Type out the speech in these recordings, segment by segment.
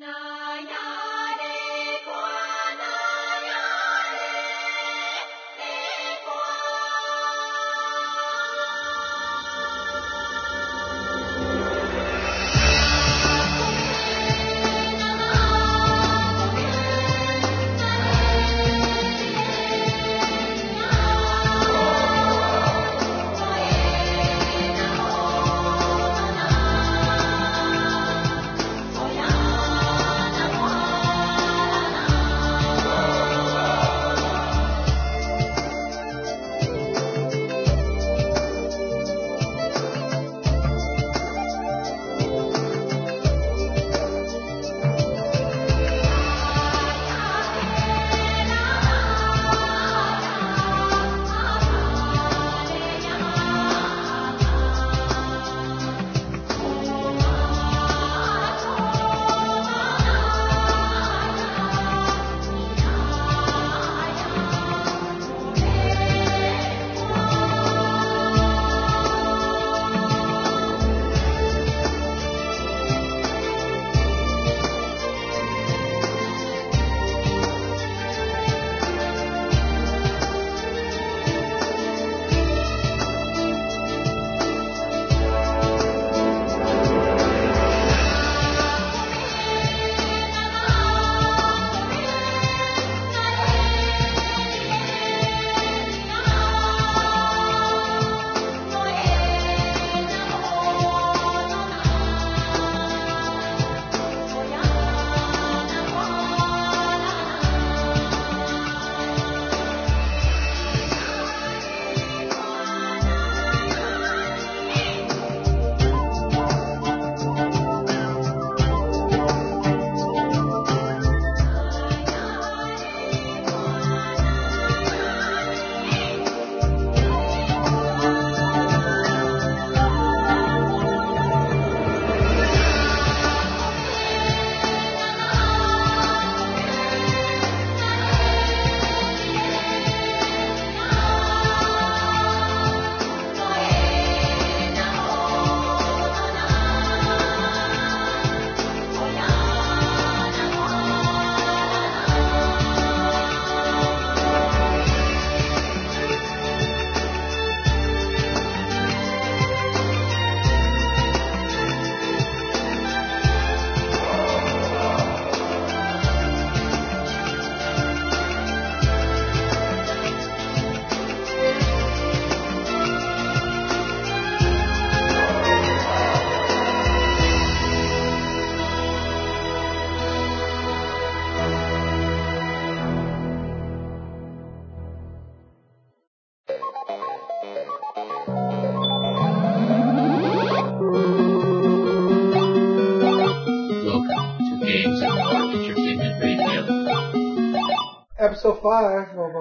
Episode 5 of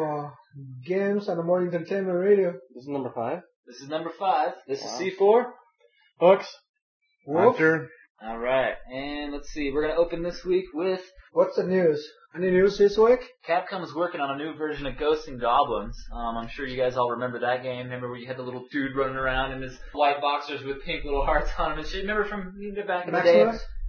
Games on the Morning Entertainment Radio. This is number 5. This is number 5. This is C4. Hooks. Wolf. Hunter. Alright, and let's see. We're going to open this week with... What's the news? Any news this week? Capcom's working on a new version of Ghosts and Goblins. I'm sure you guys all remember that game. Remember where you had the little dude running around in his white boxers with pink little hearts on him and shit? Remember from back in the day?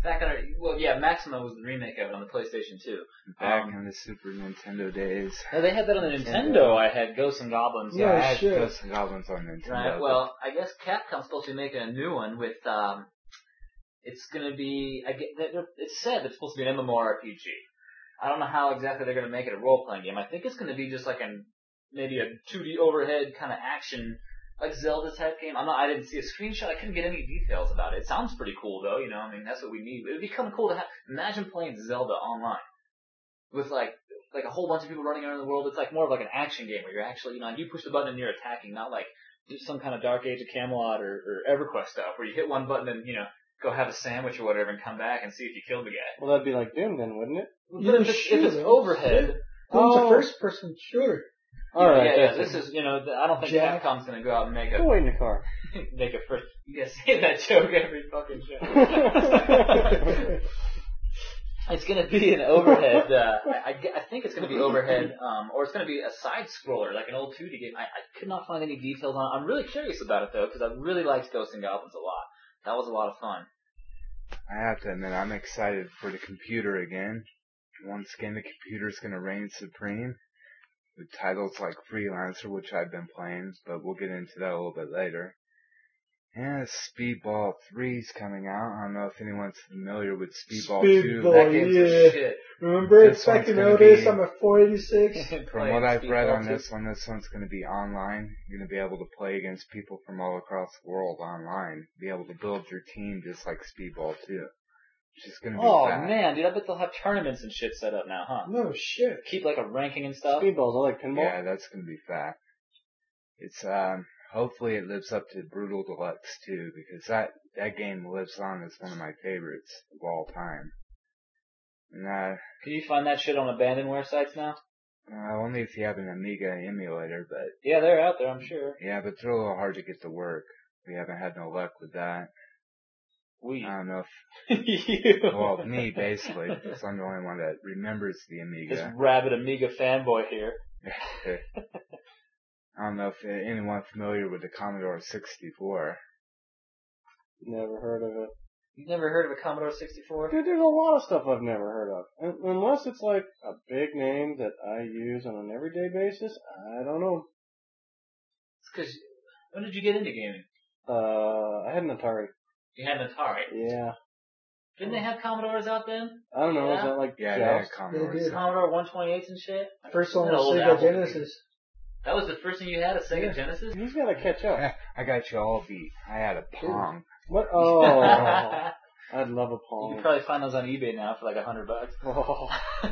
Maxima was the remake of it on the PlayStation 2. Back in the Super Nintendo days. They had that on the Nintendo. I had Ghosts and Goblins. Yeah, I had Ghosts and Goblins on Nintendo. Right, well, I guess Capcom's supposed to be making a new one with, it's gonna be, it's said it's supposed to be an MMORPG. I don't know how exactly they're gonna make it a role-playing game. I think it's gonna be just like maybe a 2D overhead kind of action, like Zelda type game. I didn't see a screenshot. I couldn't get any details about it. It sounds pretty cool though, you know. I mean, that's what we need. It'd be kind of cool to imagine playing Zelda online with like a whole bunch of people running around the world. It's like more of like an action game where you're actually, you push the button and you're attacking, not like some kind of Dark Age of Camelot or EverQuest stuff where you hit one button and, go have a sandwich or whatever and come back and see if you killed the guy. Well, that'd be like Doom then, wouldn't it? But if it's overhead... Doom's a first-person shooter. Yeah, this is, I don't think Capcom's gonna go out and make Go wait in the car. make a first... You guys say that joke every fucking show. It's gonna be an overhead, I think it's gonna be overhead, or it's gonna be a side-scroller, like an old 2D game. I could not find any details on it. I'm really curious about it, though, because I really liked Ghosts and Goblins a lot. That was a lot of fun. I have to admit, I'm excited for the computer again. Once again, the computer's gonna reign supreme with titles like Freelancer, which I've been playing, but we'll get into that a little bit later. And Speedball 3's coming out. I don't know if anyone's familiar with Speedball 2. Speedball, That game's yeah. the shit. Remember This expecting one's gonna nowadays be- I'm at 486. From Playing what I've read Speedball on 2. this one's going to be online. You're going to be able to play against people from all across the world online. Be able to build your team just like Speedball 2. Which is going to be Oh fat. man, dude, I bet they'll have tournaments and shit set up now, huh? No shit. Keep like a ranking and stuff. Speedballs, I like pinball. Yeah, that's going to be fat. It's, hopefully it lives up to Brutal Deluxe too, because that game lives on as one of my favorites of all time. And, Can you find that shit on abandonware sites now? only if you have an Amiga emulator, but Yeah, they're out there, I'm sure. yeah, but they're a little hard to get to work. We haven't had no luck with that. We. I don't know You. well, me basically, because I'm the only one that remembers the This Amiga. rabid Amiga fanboy here. I don't know if anyone familiar with the Commodore 64. Never heard of it. You've never heard of a Commodore 64? Dude, there's a lot of stuff I've never heard of. Unless it's like a big name that I use on an everyday basis, I don't know. It's because, when did you get into gaming? I had an Atari. You had an Atari. Yeah. Didn't they have Commodores out then? I don't know, Yeah. is that like Yeah, they had Joust? Commodore. They did. Commodore 128s and shit? First one An was old Sega Apple. Genesis. That was the first thing you had, a Sega Yeah. Genesis? He's gotta catch up. I got you all beat. I had a Pong. What? Oh, I'd love a You Pong. can probably find those on eBay now for like $100. Oh.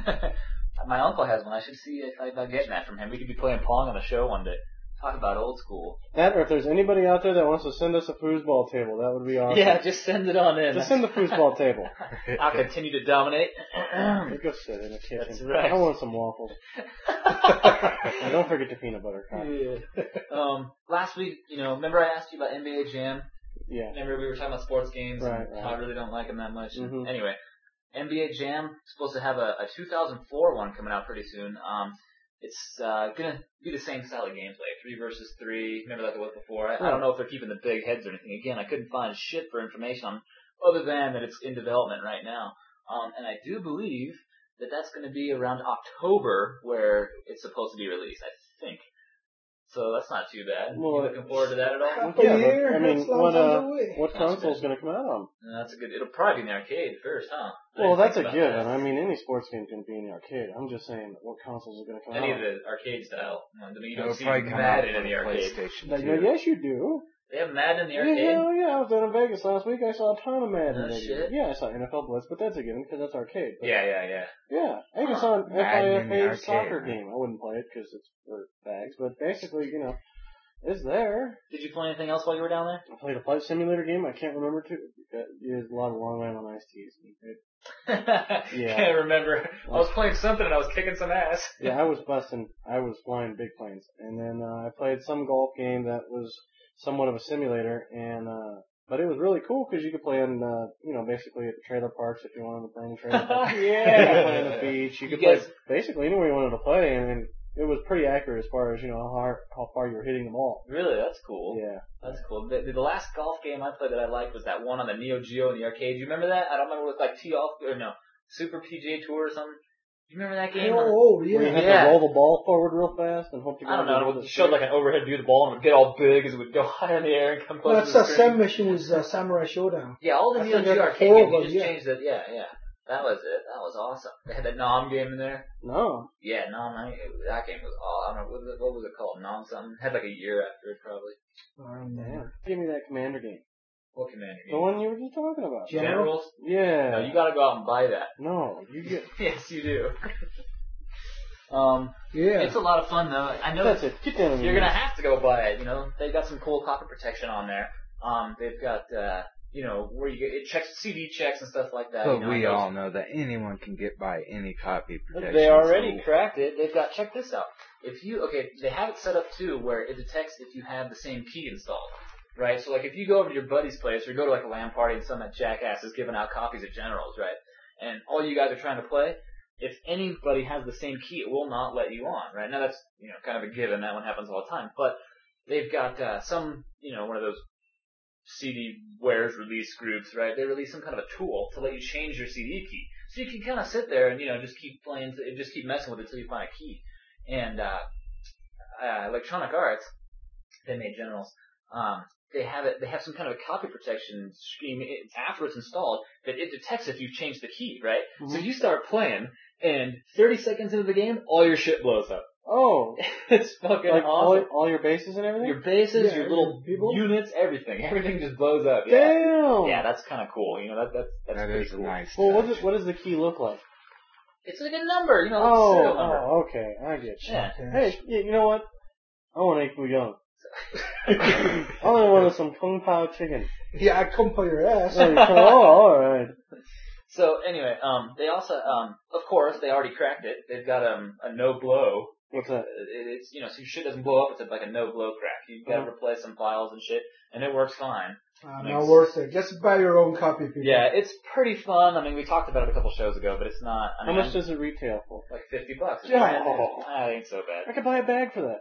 My uncle has one. I should see if I'm getting that from him. We could be playing Pong on the show one day. Talk about old school. That, or if there's anybody out there that wants to send us a foosball table, that would be awesome. Yeah, just send it on in. Just send the foosball table. I'll continue to dominate. Go sit in the kitchen. That's right. I want some waffles. And don't forget the peanut butter cup. Yeah. Last week, remember I asked you about NBA Jam? Yeah. Remember we were talking about sports games Right, and how I really don't like them that much. Mhm. Anyway, NBA Jam is supposed to have a 2004 one coming out pretty soon. It's gonna be the same style of gameplay, 3 versus 3. Remember like it was before. I don't know if they're keeping the big heads or anything. Again, I couldn't find shit for information on other than that it's in development right now. And I do believe that that's going to be around October where it's supposed to be released. I think. So that's not too bad. Well, you looking forward to that at all? Half Yeah, a year. but, I mean, that's long underway. what console's gonna come out on? That's a good. It'll probably be in the arcade first, huh? I Well, didn't that's a think about given. that. I mean, any sports game can be in the arcade. I'm just saying, what consoles are gonna come Any out of on? the arcade style. I mean, you It'll don't see probably come out Madden for in the the arcade. PlayStation Like, 2. yes, you do. They have Madden in the Yeah, arcade. hell yeah, I was down in Vegas last week. I saw a ton of Madden. No video. shit. Yeah, I saw NFL Blitz, but that's a given because that's arcade. But Yeah. Yeah, I even Huh. saw an Madden in the FIFA arcade, soccer huh? game. I wouldn't play it because it's for bags, but basically, it's there. Did you play anything else while you were down there? I played a flight simulator game. I can't remember too. There's a lot of Long Island iced teas. Yeah. Can't remember. I was playing something and I was kicking some ass. Yeah, I was busting. I was flying big planes, and then I played some golf game that was somewhat of a simulator, and but it was really cool because you could play on, basically at the trailer parks if you wanted to play in the trailer parks. You could play on the beach. You could play basically anywhere you wanted to play, and it was pretty accurate as far as how far you were hitting the ball. Really, that's cool. Yeah. That's cool. The last golf game I played that I liked was that one on the Neo Geo in the arcade. Do you remember that? I don't remember what it was like Super PGA Tour or something. Do you remember that game? Oh, Where you yeah. had Yeah. to roll the ball forward real fast and hope to I don't know. It it showed like an overhead view of the ball and it would get all big as it would go high in the air and come close That's to the the screen. same machine as Samurai Showdown. Yeah, all the I Neo think Geo that's arcade four games, of you them, just yeah. changed it. Yeah. That was it. That was awesome. They had that Nom game in there. No. Yeah, Nom. That game was I don't know, what was it called? Nom something. Had like a year after it probably. Damn. Give me that Commander game. What Commander The game? one you were just talking about. Generals? Yeah. No, you gotta go out and buy that. No, you get. Yes, you do. Yeah. It's a lot of fun though. I know That's it. Get down on you're your gonna knees. have to go buy it. They've got some cool pocket protection on there. They've got where you get it checks CD checks and stuff like that. But we all know that anyone can get by any copy protection. They already so cracked it. They've got check this out. They have it set up too where it detects if you have the same key installed. Right? So like if you go over to your buddy's place or go to like a LAN party and some jackass is giving out copies of Generals, right? And all you guys are trying to play, if anybody has the same key, it will not let you on, right? Now that's, kind of a given. That one happens all the time. But they've got, one of those CD wares release groups, right? They release some kind of a tool to let you change your CD key. So you can kind of sit there and, just keep playing, just keep messing with it until you find a key. And, Electronic Arts, they made Generals, they have some kind of a copy protection scheme after it's installed that it detects if you've changed the key, right? Mm-hmm. So you start playing, and 30 seconds into the game, all your shit blows up. Oh. It's fucking awesome. All your bases and everything? Your bases, your little units, everything. Everything just blows up. Yeah. Damn! Yeah, that's kind of cool. That's pretty cool. Nice. Well, what does the key look like? It's like a number, serial number. Oh, okay. I get you. Yeah. Hey, you know what? I want a young. I only wanted some Kung Pao chicken. Yeah, I come for your ass. Alright. So anyway, they also, of course, they already cracked it. They've got a no-blow. What's that? It's, so your shit doesn't blow up. It's like a no-blow crack. You've got to replace some files and shit, and it works fine. Not worth it. Just buy your own copy, people. Yeah, it's pretty fun. I mean, we talked about it a couple shows ago, but it's not. How much does it retail for? Like $50. Yeah. That ain't so bad. I could buy a bag for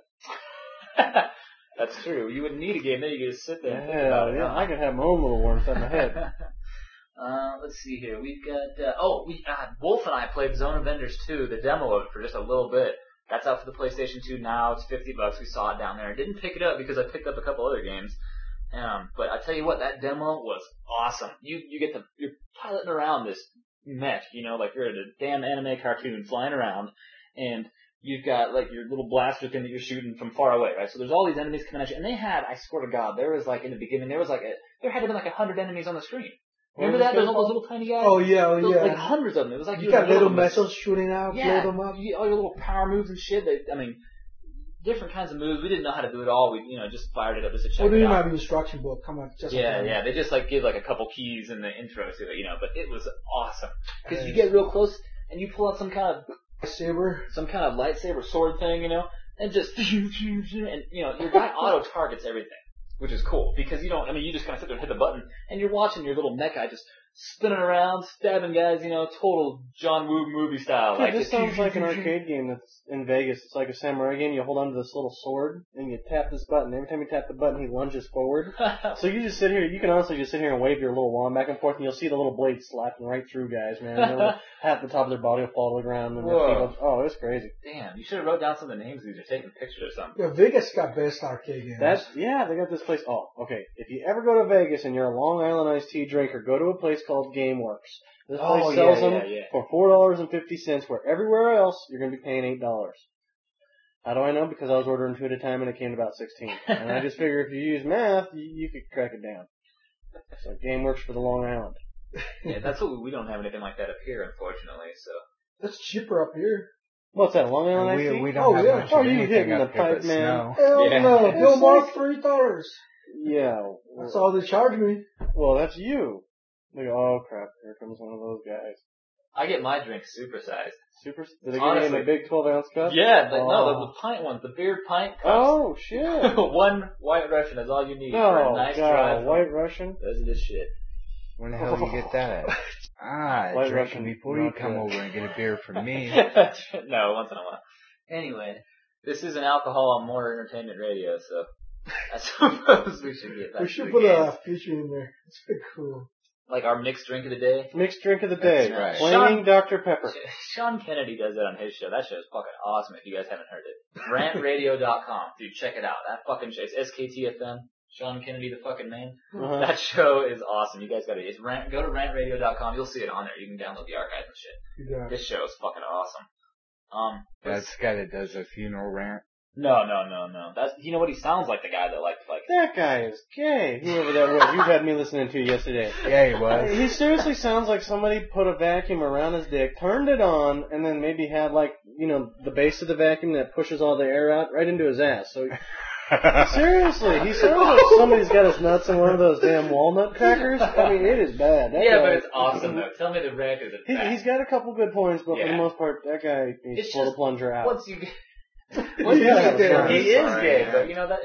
that. That's true. You wouldn't need a game, then you could just sit there and think about it. Yeah, I could have my own little one inside my head. Let's see here. We've got, Wolf and I played Zone of Enders 2, the demo of it for just a little bit. That's out for the PlayStation 2 now. It's $50. We saw it down there. I didn't pick it up because I picked up a couple other games. But I tell you what, that demo was awesome. You're piloting around this mech, like you're in a damn anime cartoon flying around, and you've got like your little blaster thing that you're shooting from far away, right? So there's all these enemies coming at you, and they had, I swear to God, there was like in the beginning, there had to be like 100 enemies on the screen. Remember that? There's all those little tiny guys? Oh, yeah, Like hundreds of them. It was like you got little missiles shooting out, blow them up. All your little power moves and shit. Different kinds of moves. We didn't know how to do it all. We, just fired it up just to check it out. Well, you have an instruction book. Come on, just yeah. They just give like a couple keys in the intro to it, but it was awesome because you get real close and you pull out some kind of lightsaber sword thing, and just and your guy auto targets everything. Which is cool, because you just kind of sit there and hit the button, and you're watching your little mech guy just spinning around, stabbing guys, total John Woo movie style. Dude, this sounds like an arcade game that's in Vegas. It's like a samurai game. You hold onto this little sword, and you tap this button. Every time you tap the button, he lunges forward. So you just sit here, you can honestly just sit here and wave your little wand back and forth, and you'll see the little blade slapping right through guys, man. Half the top of their body will fall to the ground, and it was crazy. Damn, you should have wrote down some of the names of these or taken pictures or something. Yeah, Vegas got best arcade games. They got this place. Oh, okay. If you ever go to Vegas and you're a Long Island iced tea drinker, go to a place called GameWorks. This place sells them for $4.50, where everywhere else you're going to be paying $8. How do I know? Because I was ordering 2 at a time and it came to about 16. And I just figure if you use math, you could crack it down. So GameWorks for the Long Island. Yeah, that's what we don't have anything like that up here, unfortunately. So that's cheaper up here. What's that, Long Island iced tea? We don't have much of you hitting the up here pipe, but man? snow. Hell no, Bill Mark $3. Yeah. That's all they charge me. Well, that's you. They go, oh crap, here comes one of those guys. I get my drink supersized. Did they give you in a big 12-ounce cup? Yeah, no, the pint ones, the beer pint cups. Oh, shit. One White Russian is all you need for a nice drive. White Russian? Those are the shit. Where the hell do you get that at? White drink Russian before you come over and get a beer from me. No, once in a while. Anyway, this is an alcohol on more entertainment radio, so I suppose we should get back to the We should put a feature in there. It's pretty cool. Like our mixed drink of the day? Mixed drink of the day. Right. Flaming Dr. Pepper. Sean Kennedy does that on his show. That show is fucking awesome if you guys haven't heard it. Rantradio.com. Dude, check it out. That fucking show. It's SKTFM. Sean Kennedy, the fucking man. Uh-huh. That show is awesome. You guys gotta, go to rantradio.com. You'll see it on there. You can download the archives and shit. Yeah. This show is fucking awesome. That's the guy that does a funeral rant. No. That's, you know what? He sounds like the guy that like. That guy is gay. Whoever that was you had me listening to yesterday. Yeah, he was. He seriously sounds like somebody put a vacuum around his dick, turned it on, and then maybe had the base of the vacuum that pushes all the air out right into his ass. So seriously, he sounds like somebody's got his nuts in one of those damn walnut crackers. I mean, it is bad. That guy, but it's awesome though. Tell me the rant isn't bad. He's got a couple good points, but for the most part, that guy needs to pull the plunger out. Once you get he is gay, but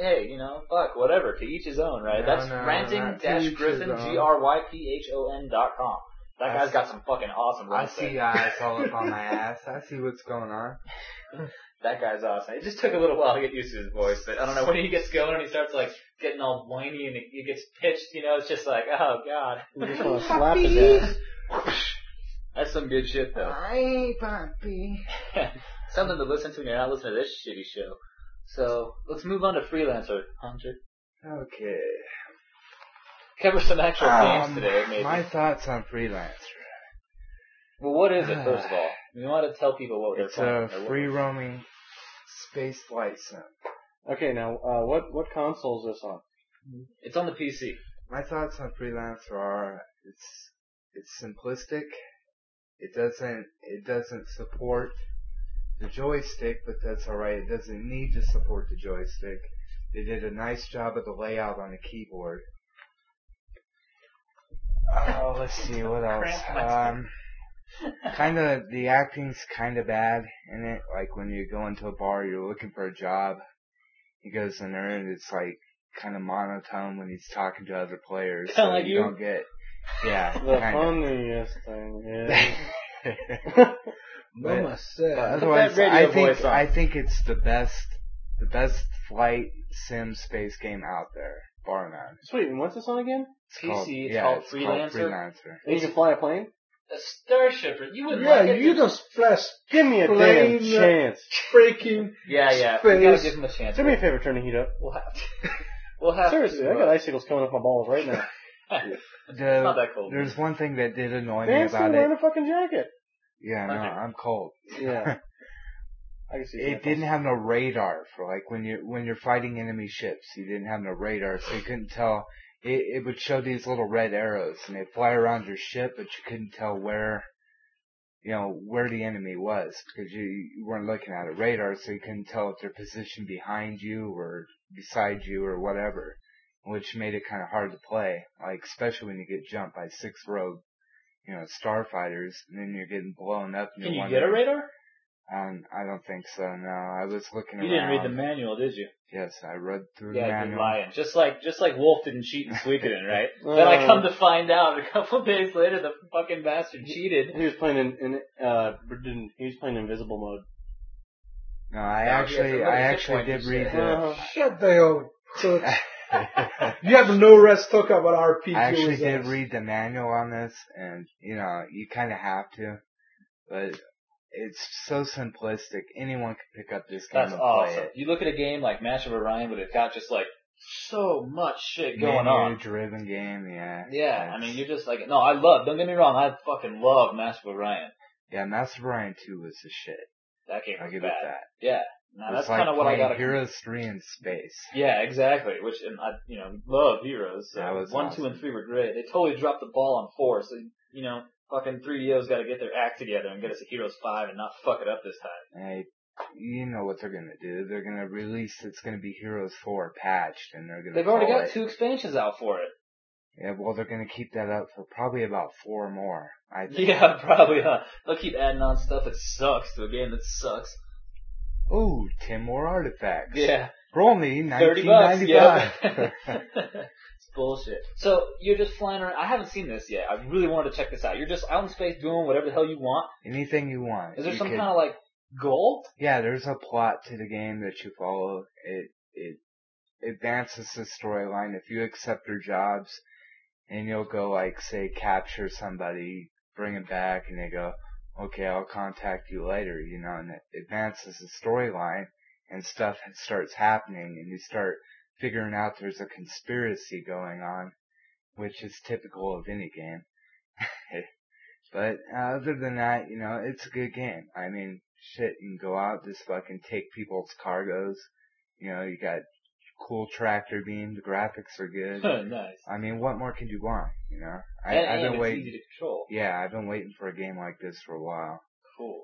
fuck, whatever. To each his own, right? That's ranting-griffin, GRYPHON.com. That guy's got some fucking awesome I runs. see eyes all up on my ass. I see what's going on. That guy's awesome. It just took a little while to get used to his voice, but I don't know, when he gets going and he starts like getting all whiny and he gets pitched, it's just like, oh god. You just want to slap his ass. That's some good shit though. Hi, Papi. Something to listen to when you're not listening to this shitty show. So, let's move on to Freelancer, Hunter. Okay. Cover some actual games today, maybe. My thoughts on Freelancer. Well, what is it, first of all? You want to tell people what they're It's playing. a free-roaming space flight sim. Okay, now, what console is this on? It's on the PC. My thoughts on Freelancer are it's simplistic. It doesn't support the joystick, but that's alright. It doesn't need to support the joystick. They did a nice job of the layout on the keyboard. Let's see, what else? Kinda, the acting's kinda bad in it. Like when you go into a bar, you're looking for a job. He goes in there and it's like kinda monotone when he's talking to other players. Kinda So like you? don't get, yeah. The kinda. funniest thing is... Mama said. Otherwise, That radio voice on. I think it's the best flight sim space game out there, bar none. Sweet, and what's this on again? PC, it's called Freelancer. Freelancer. And you can fly a plane? A Starship, you wouldn't Yeah, like it. you just flash Give me a damn Plane, chance. freaking Yeah, we gotta space. give him a chance. Do me a favor, turn the heat up. We'll have Seriously, to, I got icicles coming off my balls right now. It's not that cold. There's one thing that did annoy me Dan's still about wearing it. a fucking jacket. Yeah, no, I'm cold. Yeah. I can see It didn't have no radar for like when you're fighting enemy ships. You didn't have no radar, so you couldn't tell. It would show these little red arrows, and they'd fly around your ship, but you couldn't tell where the enemy was because you weren't looking at a radar, so you couldn't tell if their position behind you or beside you or whatever, which made it kind of hard to play. Like especially when you get jumped by 6 rogue, starfighters, and then you're getting blown up. And Can you wondering, get a radar? I don't think so. No, I was looking around. You didn't read the manual, did you? Yes, I read through the Yeah, you're manual. lying. Just like Wolf didn't cheat in Suikoden, right? Then I come to find out a couple of days later the fucking bastard cheated. He was playing he was playing invisible mode. No, I actually did read the. Shut the hell. So you have no rest to talk about RPG. I actually did results. read the manual on this, and you kind of have to, but it's so simplistic. Anyone can pick up this game That's and awesome. play it. You look at a game like Master of Orion, but it's got just like so much shit going on. Menu-driven game, yeah. Yeah, I mean, you're just like, no, don't get me wrong, I fucking love Master of Orion. Yeah, Master of Orion 2 was the shit. That game I'll was give bad. it that. Yeah. Now It's that's like kind of what I playing got. Heroes 3 in space. Yeah, exactly. Which, and I, love Heroes. So That was 1, awesome. 2, and 3 were great. They totally dropped the ball on 4. So, fucking 3DO's got to get their act together and get us a Heroes 5 and not fuck it up this time. Hey, you know what they're gonna do. They're gonna release, it's gonna be Heroes 4 patched, and they're gonna They've already call got 2 expansions out for it. Yeah, well, they're gonna keep that up for probably about 4 more, I think. Yeah, probably, huh? They'll keep adding on stuff that sucks to a game that sucks. Ooh, 10 more artifacts. Yeah. For only $30. $19.95. Yeah. It's bullshit. So, you're just flying around. I haven't seen this yet. I really wanted to check this out. You're just out in space doing whatever the hell you want. Anything you want. Is there You some could- kind of like goal? Yeah, there's a plot to the game that you follow. It advances the storyline. If you accept their jobs, and you'll go like, say, capture somebody, bring it back, and they go, okay, I'll contact you later, and it advances the storyline, and stuff starts happening, and you start figuring out there's a conspiracy going on, which is typical of any game. But other than that, it's a good game. I mean, shit, you can go out, just fucking take people's cargoes. You got cool tractor beam, the graphics are good. Nice. I mean, what more could you want, I've And been it's waiting. easy to control. Yeah, I've been waiting for a game like this for a while. Cool.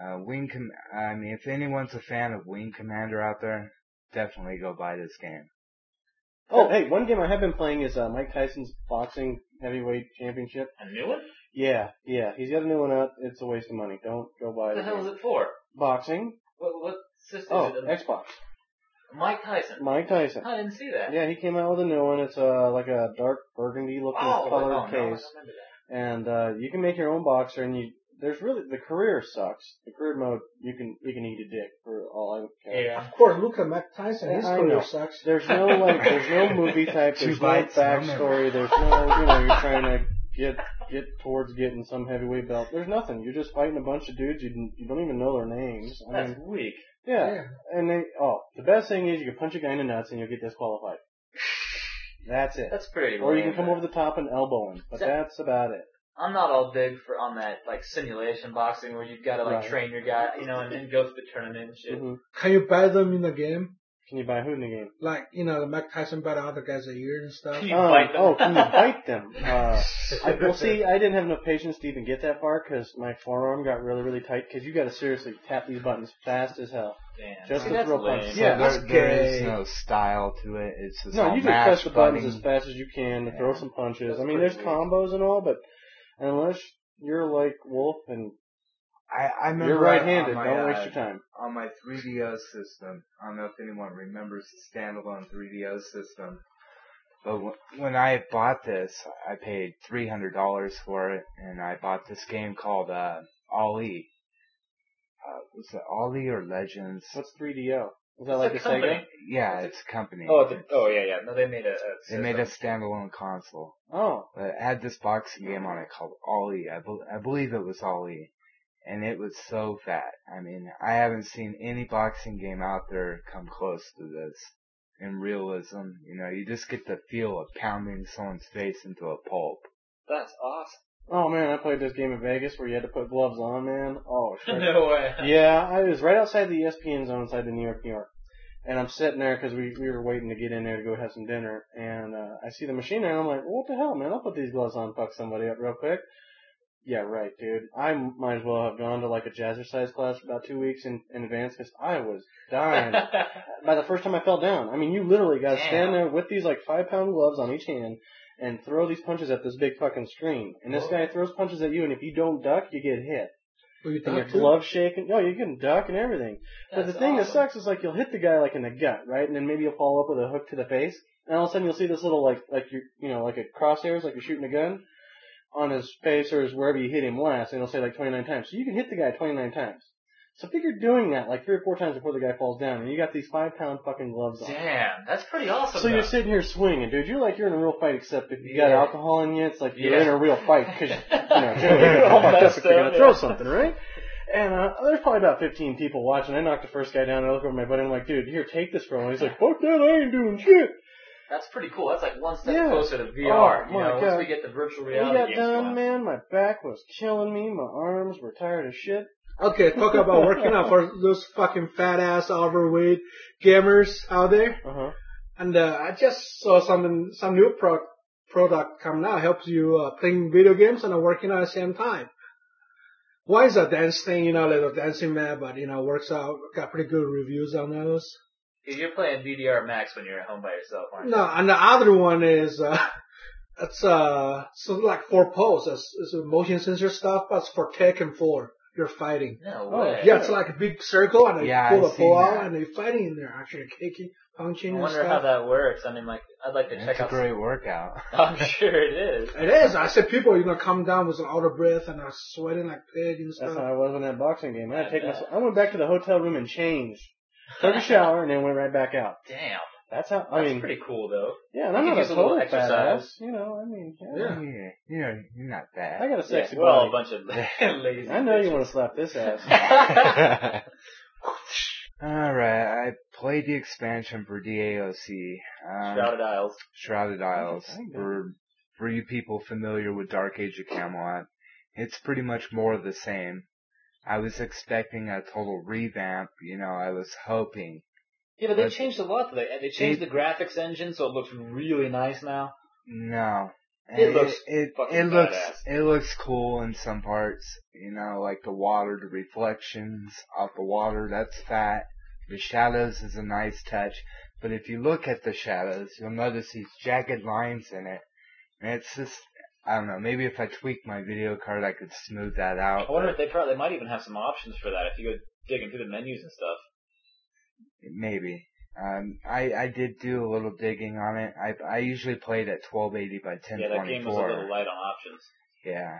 If anyone's a fan of Wing Commander out there, definitely go buy this game. Oh, hey, one game I have been playing is Mike Tyson's Boxing Heavyweight Championship. A new one? Yeah, he's got a new one out. It's a waste of money. Don't go buy What it. the hell is it for? Boxing. What system Oh, is it? Xbox. Mike Tyson. Mike Tyson. I didn't see that. Yeah, he came out with a new one. It's like a dark burgundy looking colored no, I case. remember And you can make your own boxer, and the career sucks. The career mode, you can eat a dick for all I care. Yeah. Of course, look at Mike Tyson. His I career know. sucks. There's no movie type. There's no backstory. There's no, you're trying to get towards getting some heavyweight belt. There's nothing. You're just fighting a bunch of dudes. You don't even know their names. That's weak. Yeah. And the best thing is you can punch a guy in the nuts and you'll get disqualified. That's it. That's pretty. Or you lame, can come over the top and elbow him, but that's about it. I'm not all big on that like simulation boxing where you've got to like train your guy, and go through the tournament and shit. Mm-hmm. Can you buy them in the game? Can you buy who in the game? Like, the Mike Tyson bet other guys a year and stuff. Can you bite them? Can you bite them? I didn't have enough patience to even get that far because my forearm got really, really tight because you got to seriously tap these buttons fast as hell. Damn. Just See, to that's throw lame. punches. Yeah, that's there is gay. no style to it. It's just No, all you just press the buttons butting. as fast as you can to throw some punches. That's I mean, there's pretty weak. combos and all, but unless you're like Wolf and I remember you're right-handed, on my, don't waste your time. On my 3DO system, I don't know if anyone remembers the standalone 3DO system, but when I bought this, I paid $300 for it, and I bought this game called Ali. Was it Ali or Legends? What's 3DO? Is that It's like a a company. Sega? Yeah, it's a company. Yeah. No, they made They made a standalone console. Oh. But it had this boxing game on it called Ali. I believe it was Ali. And it was so fat. I mean, I haven't seen any boxing game out there come close to this. In realism, you just get the feel of pounding someone's face into a pulp. That's awesome. Oh man, I played this game in Vegas where you had to put gloves on, man. Oh, shit. No way. Yeah, I was right outside the ESPN zone inside the New York. And I'm sitting there because we were waiting to get in there to go have some dinner. And I see the machine there and I'm like, what the hell, man? I'll put these gloves on and fuck somebody up real quick. Yeah, right, dude. I might as well have gone to like a jazzercise class for about 2 weeks in advance because I was dying. By the first time I fell down. I mean, you literally got to stand there with these like 5-pound gloves on each hand and throw these punches at this big fucking screen. And this guy throws punches at you, and if you don't duck, you get hit. Well, you And your duck too? gloves shaking. No, you can duck and everything. But the thing that awesome. sucks is like you'll hit the guy like in the gut, right? And then maybe you'll follow up with a hook to the face. And all of a sudden you'll see this little like a crosshairs, like you're shooting a gun on his face or wherever you hit him last, and it'll say like 29 times. So you can hit the guy 29 times. So figure doing that like 3 or 4 times before the guy falls down, and you got these 5-pound fucking gloves on. Damn, that's pretty awesome. So you're sitting here swinging, dude. You're like you're in a real fight, except if you got alcohol in you, it's like you're in a real fight because you're all fucked up if you're gonna throw something, right? And there's probably about 15 people watching. I knocked the first guy down, and I look over my buddy, and I'm like, dude, here, take this from him. He's like, fuck that, I ain't doing shit. That's pretty cool. That's like one step Yeah. closer to VR. Oh, my God. Once we get the virtual When reality we got games done, going. man, my back was killing me. My arms were tired as shit. Okay, talk about working out for those fucking fat ass overweight gamers out there. Uh-huh. And I just saw some new product come out, helps you playing video games and working out at the same time. One is a dance thing, like a dancing mat, but works out. Got pretty good reviews on those. You're playing DDR Max when you're at home by yourself, aren't you? No, and the other one is it's so like 4 poles. It's a motion sensor stuff, but it's for Tekken 4. You're fighting. No Oh, way. Yeah, it's like a big circle, and they pull the pole out, that. and they're fighting in there, actually kicking, punching, I and wonder stuff. how that works. I mean, like, I'd like to check It's a out. great workout. I'm sure it is. It is. I said people, come down with an out of breath and are sweating like pig and That's stuff. how I was in that boxing game. I bet. I went back to the hotel room and changed. Took a shower and then went right back out. Damn. That's how, That's pretty cool, though. yeah, and You I'm could not a use a little total exercise. badass. You're not I bad. got a sexy We're all a body. bunch of lazy I know you bitches. want to slap this ass. Alright, I played the expansion for DAOC. Shrouded Isles. Shrouded Isles. I know. For you people familiar with Dark Age of Camelot, it's pretty much more of the same. I was expecting a total revamp, I was hoping. Yeah, but they But changed a lot. They changed the graphics engine, so it looks really nice now. No. It looks fucking badass. It looks cool in some parts, like the water, the reflections off the water, that's fat. The shadows is a nice touch, but if you look at the shadows, you'll notice these jagged lines in it, and it's just, I don't know, maybe if I tweak my video card I could smooth that out. I wonder if they might even have some options for that if you go digging through the menus and stuff. Maybe. I did do a little digging on it. I usually played at 1280 by 1024. Yeah, that game was a little light on options. Yeah,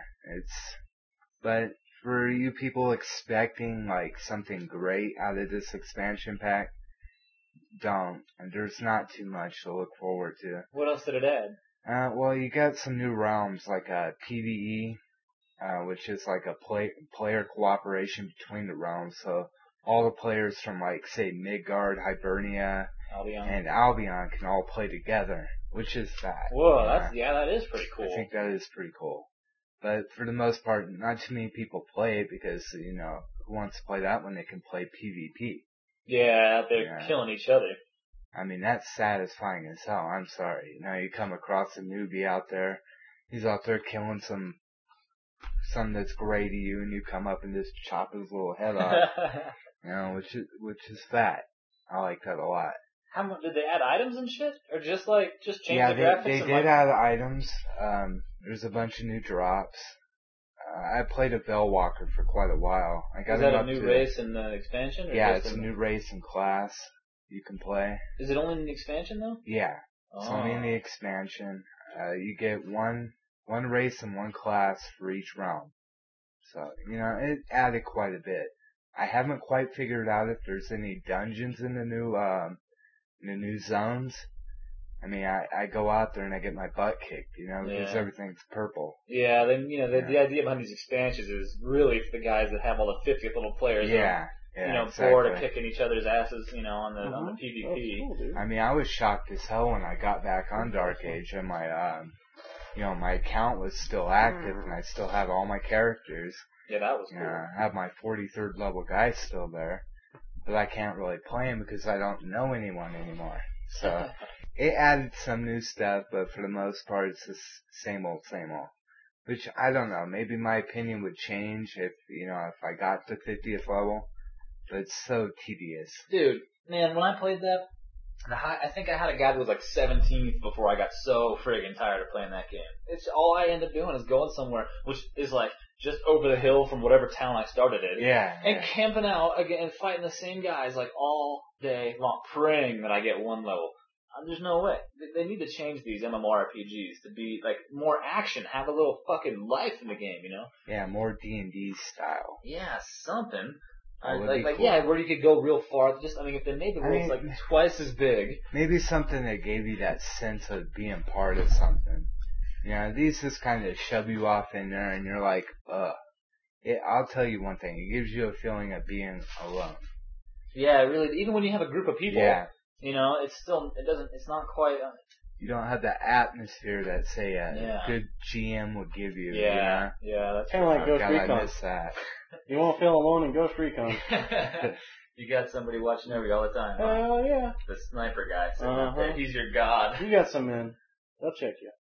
but for you people expecting like something great out of this expansion pack, don't. There's not too much to look forward to. What else did it add? Well, you got some new realms like PvE, which is like a player cooperation between the realms. So all the players from like say Midgard, Hibernia, Albion. and Albion can all play together, which is that. Whoa, that is pretty cool. I think that is pretty cool. But for the most part, not too many people play it because, who wants to play that when they can play PvP? Yeah, they're killing each other. I mean, that's satisfying as hell. I'm sorry. You come across a newbie out there, he's out there killing something that's gray to you, and you come up and just chop his little head off. Which is fat. I like that a lot. How much did they add items and shit, or just change the graphics? Yeah, they did add items. There's a bunch of new drops. I played a Veilwalker for quite a while. Is that a new race in the expansion? Or yeah, it's a new race and class you can play. Is it only in the expansion though? Yeah, it's only in the expansion. You get one race and one class for each realm. So, it added quite a bit. I haven't quite figured out if there's any dungeons in the new zones. I mean, I go out there and I get my butt kicked, because everything's purple. Yeah, then, the idea behind these expansions is really for the guys that have all the 50th little players. Yeah. Exactly. Bored of kicking each other's asses, on the PvP. Cool, dude. I mean, I was shocked as hell when I got back on Dark Age and my, my account was still active and I still have all my characters. Yeah, that was cool. I have my 43rd level guy still there, but I can't really play him because I don't know anyone anymore. So, it added some new stuff, but for the most part, it's the same old. Which, I don't know, maybe my opinion would change if I got to 50th level, but it's so tedious. Dude, man, when I played that, I think I had a guy that was like 17th before I got so friggin' tired of playing that game. It's all I end up doing is going somewhere, which is like just over the hill from whatever town I started in. Yeah. And camping out again and fighting the same guys like all day long, praying that I get one level. There's no way. They need to change these MMORPGs to be like more action, have a little fucking life in the game, Yeah, more D&D style. Yeah, something. Cool. Where you could go real far. If they made the world like twice as big. Maybe something that gave you that sense of being part of something. These just kind of shove you off in there and you're like, ugh. I'll tell you one thing. It gives you a feeling of being alone. Yeah, really. Even when you have a group of people. Yeah. It's not quite. You don't have that atmosphere that, say, a good GM would give you. Yeah, that's kind of like Ghost Recon. I miss that. You won't feel alone in Ghost Recon. You got somebody watching over you all the time. Oh, yeah. The sniper guy sitting up there. He's your god. You got some men. They'll check you.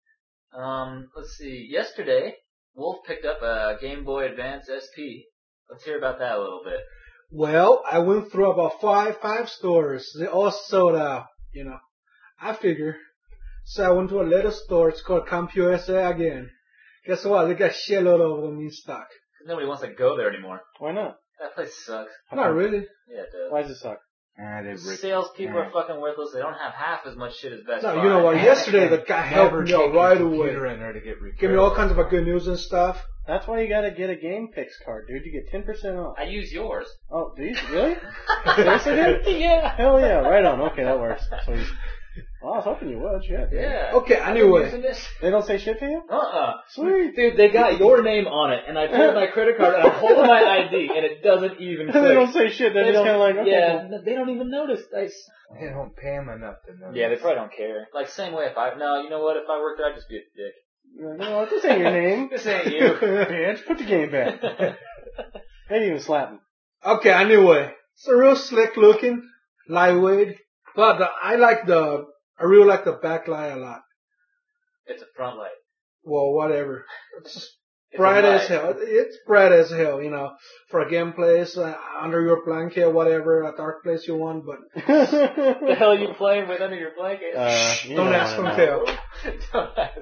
Let's see. Yesterday, Wolf picked up a Game Boy Advance SP. Let's hear about that a little bit. Well, I went through about five stores. They all sold out, I figure. So I went to a little store. It's called CompUSA again. Guess what? They got a shitload of them in stock. Nobody wants to go there anymore. Why not? That place sucks. Not really. Yeah, it does. Why does it suck? Salespeople are fucking worthless. They don't have half as much shit as Best Buy. No, you know what? Yesterday the guy helped me out right away. In there to get Give me all kinds of good news and stuff. That's why you gotta get a GamePix card, dude. You get 10% off. I use yours. Oh, do you? Really? Seriously, dude? Yeah. Hell yeah, right on. Okay, that works. Sweet. Well, I was hoping you would, shit. Yeah. Okay, anyway. They don't say shit to you? Sweet. Dude, they got your name on it, and I pulled my credit card, and I'm holding my ID, and it doesn't even click. They don't say shit, they're just kind of like, okay. Yeah, they don't even notice. They don't pay them enough to notice. Yeah, they probably don't care. Like, same way if I worked there, I'd just be a dick. No, this ain't your name. This ain't you. Bitch, put the game back. Maybe even slap him. Okay, anyway. It's a real slick looking, lightweight, but I really like the backlight a lot. It's a front light. Well, whatever. It's bright as hell. It's bright as hell, for a game place, under your blanket, whatever, a dark place you want, but... The hell are you playing with under your blanket? Don't ask, don't tell. Don't ask.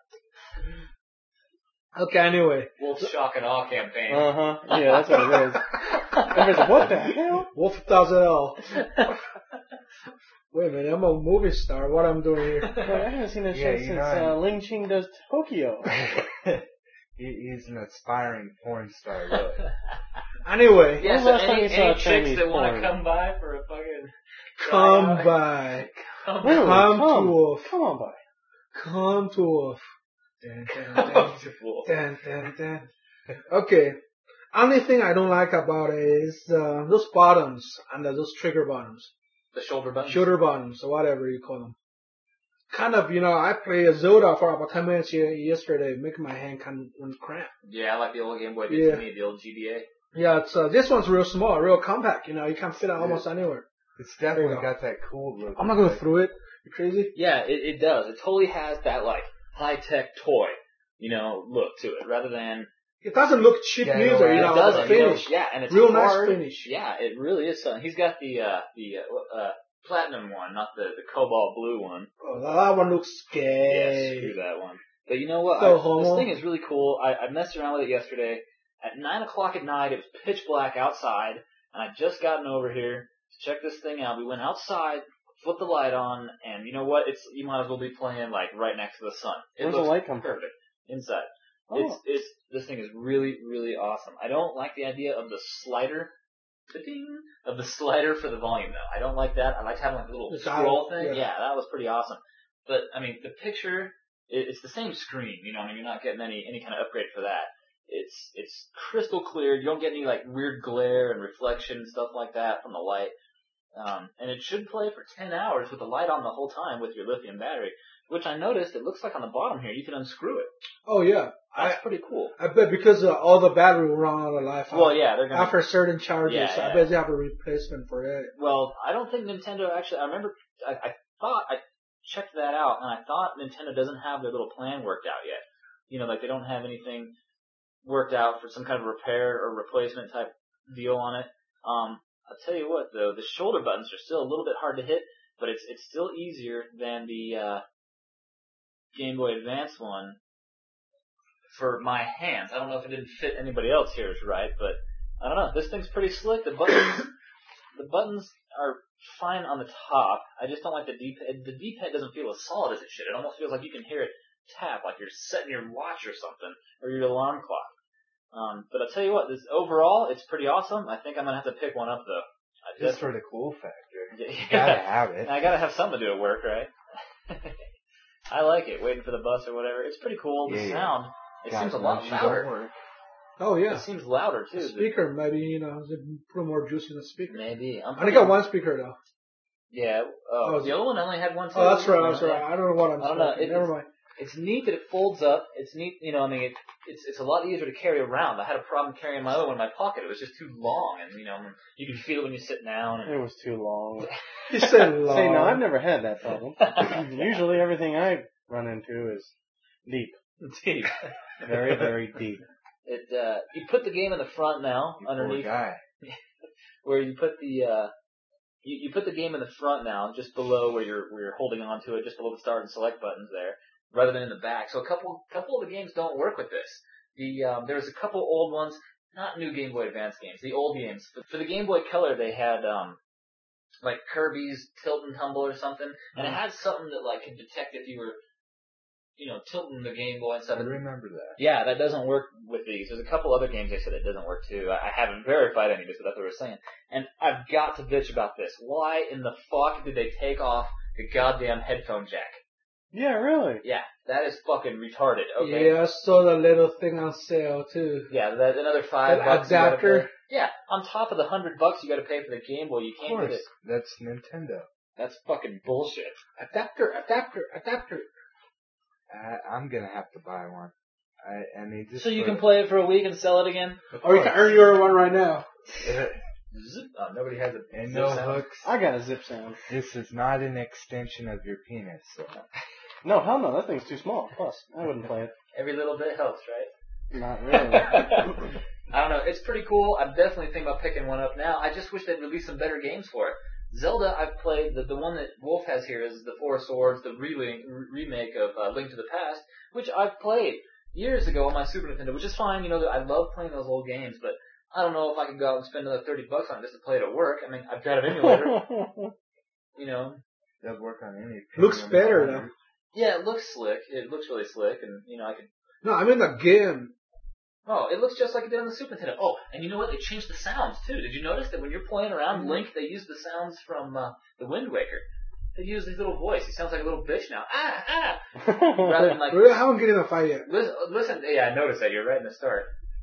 Okay, anyway. Wolf's Shock and Awe campaign. Yeah, that's what it is. Everybody's like, what the hell? Wolf 1000L. Wait a minute, I'm a movie star. What I'm doing here? Well, I haven't seen that shit since Ling Ching does Tokyo. He's an aspiring porn star, really. Anyway, Yeah, When was so the last time you saw any chicks Chinese that want to porn? come by for a fucking come tryout? by. Come Really? Come Come. to us. Come on by. Come to us. Dun, dun, dun, Comfortable. dun, dun, dun. Okay. Only thing I don't like about it is those buttons and those trigger buttons. The shoulder buttons. Shoulder buttons, or whatever you call them. Kind of, I played Zelda for about 10 minutes yesterday, making my hand kind of cramp. Yeah, I like the old Game Boy did Yeah. to me, the old GBA. Yeah, it's this one's real small, real compact. You can fit it almost anywhere. It's There definitely you go. got that cool look. I'm not going through it. You crazy? Yeah, it does. It totally has that like high tech toy, look to it, rather than It doesn't look cheap Yeah, neither. it The doesn't. finish. Yeah, and it's Real hard. nice finish. Yeah, it really is something. He's got the platinum one, not the cobalt blue one. Oh, that one looks Yeah, gay. screw that one. But you know what? So This homo. thing is really cool. I messed around with it yesterday. At 9 o'clock at night, it was pitch black outside, and I'd just gotten over here to check this thing out. We went outside, flipped the light on, and you know what? You might as well be playing like right next to the sun. It Where's the looks light come from? perfect inside. Oh. This thing is really, really awesome. I don't like the idea of the slider, of the slider for the volume though. I don't like that. I like having like a little The scroll dial, thing. yeah. Yeah, that was pretty awesome. But I mean, the picture, it's the same screen. You're not getting any kind of upgrade for that. It's crystal clear. You don't get any like weird glare and reflection and stuff like that from the light. And it should play for 10 hours with the light on the whole time with your lithium battery, which I noticed it looks like on the bottom here you can unscrew it. Oh yeah. That's pretty cool. I bet because all the battery will run out of life. Well, yeah, they're gonna. After certain charges, Yeah, I yeah. bet they have a replacement for it. Well, I don't think Nintendo actually. I remember I thought I checked that out, and I thought Nintendo doesn't have their little plan worked out yet. Like they don't have anything worked out for some kind of repair or replacement type deal on it. I'll tell you what though, the shoulder buttons are still a little bit hard to hit, but it's still easier than the Game Boy Advance one for my hands. I don't know if it didn't fit anybody else here is right, but I don't know. This thing's pretty slick. The buttons are fine on the top. I just don't like the D-pad. The D-pad doesn't feel as solid as it should. It almost feels like you can hear it tap, like you're setting your watch or something, or your alarm clock. But I'll tell you what, overall, it's pretty awesome. I think I'm gonna have to pick one up though. Just for the cool factor. Yeah. You gotta have it. I gotta have something to do at work, right? I like it, waiting for the bus or whatever. It's pretty cool. The sound, it seems a lot louder. Oh yeah. It seems louder too. The speaker, maybe, put more juice in the speaker. Maybe. I only got one speaker though. Yeah. The other one only had one too. Oh, that's right. I don't know what I'm I don't know. saying. Never mind. It's neat that it folds up. It's neat, it's a lot easier to carry around. I had a problem carrying my other one in my pocket. It was just too long, and you can feel it when you sit down. And It was too long. You said long. Say, no, I've never had that problem. Usually everything I run into is deep. deep. Very, very deep. You put the game in the front now, You underneath, poor guy. where you put the you put the game in the front now, just below where you're holding on to it, just below the start and select buttons there, rather than in the back. So a couple of the games don't work with this. There's a couple old ones, not new Game Boy Advance games, the old games. For the Game Boy Color, they had like Kirby's Tilt and Tumble or something, and it had something that like could detect if you were tilting the Game Boy and stuff. I remember that. Yeah, that doesn't work with these. There's a couple other games they said it doesn't work too. I haven't verified any of this, but that's what they're saying. And I've got to bitch about this. Why in the fuck did they take off the goddamn headphone jack? Yeah, really? Yeah, that is fucking retarded, okay? Yeah, I saw the little thing on sale too. Yeah, that another $5 That adapter. Yeah, on top of the $100 you gotta pay for the Game Boy, you Of can't get course, it. that's Nintendo. That's fucking bullshit. Adapter. I'm gonna have to buy one. I mean, just So you for- can play it for a week and sell it again? Or you can earn your one right now. Zip. Oh, nobody has it. And Zip no sound. hooks. I got a zip sound. This is not an extension of your penis. So. No, hell no, that thing's too small. Plus, I wouldn't play it. Every little bit helps, right? Not really. I don't know. It's pretty cool. I'm definitely thinking about picking one up now. I just wish they'd release some better games for it. Zelda, I've played. The one that Wolf has here is the Four Swords, the remake of Link to the Past, which I've played years ago on my Super Nintendo, which is fine. I love playing those old games, but I don't know if I could go out and spend another $30 on it just to play it at work. I mean, I've got an emulator. They'll work on anything. Looks better though. Yeah, it looks slick. It looks really slick, and I could. No, I mean the game. Oh, it looks just like it did on the Super Nintendo. Oh, and you know what? They changed the sounds too. Did you notice that when you're playing around Link, they use the sounds from the Wind Waker? They use his little voice. He sounds like a little bitch now. Rather than like. Really, I haven't getting a fight yet. Listen. Yeah, I noticed that. You're right in the start.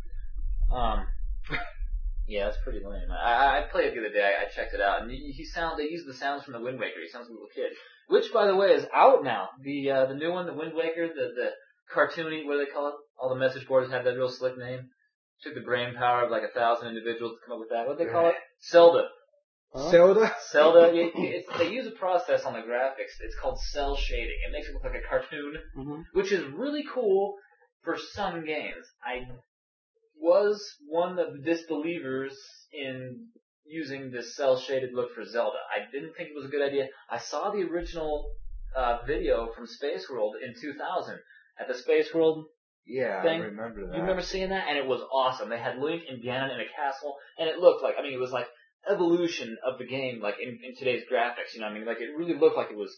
Yeah, that's pretty lame. I played it the other day. I checked it out, and they use the sounds from the Wind Waker. He sounds like a little kid. Which, by the way, is out now. The new one, the Wind Waker, the cartoony, what do they call it? All the message boards have that real slick name. Took the brain power of like 1,000 individuals to come up with that. What do they call it? Zelda. Huh? Zelda? They use a process on the graphics. It's called cell shading. It makes it look like a cartoon, which is really cool for some games. I was one of the disbelievers in using this cell-shaded look for Zelda. I didn't think it was a good idea. I saw the original video from Space World in 2000 at the Space World thing. I remember that. You remember seeing that? And it was awesome. They had Link and Ganon in a castle, and it looked like, it was like evolution of the game, like in today's graphics, like it really looked like it was,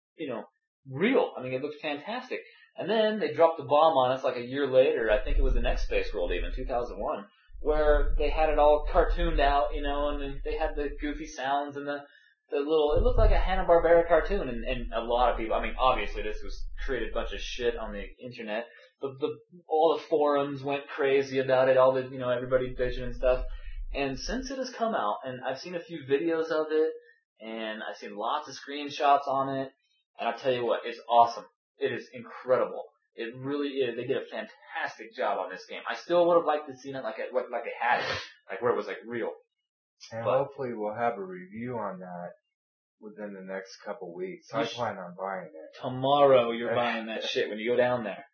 real. It looked fantastic. And then they dropped the bomb on us like a year later. I think it was the next Space World even, 2001, where they had it all cartooned out, and they had the goofy sounds and the little, it looked like a Hanna-Barbera cartoon, and a lot of people, obviously this was created a bunch of shit on the internet. All the forums went crazy about it, all the, everybody bitching and stuff. And since it has come out, and I've seen a few videos of it, and I've seen lots of screenshots on it, and I'll tell you what, it's awesome. It is incredible. It really is. They did a fantastic job on this game. I still would have liked to see it like they had it, like where it was like real. And hopefully we'll have a review on that within the next couple weeks. I plan on buying it. Tomorrow you're buying that shit when you go down there.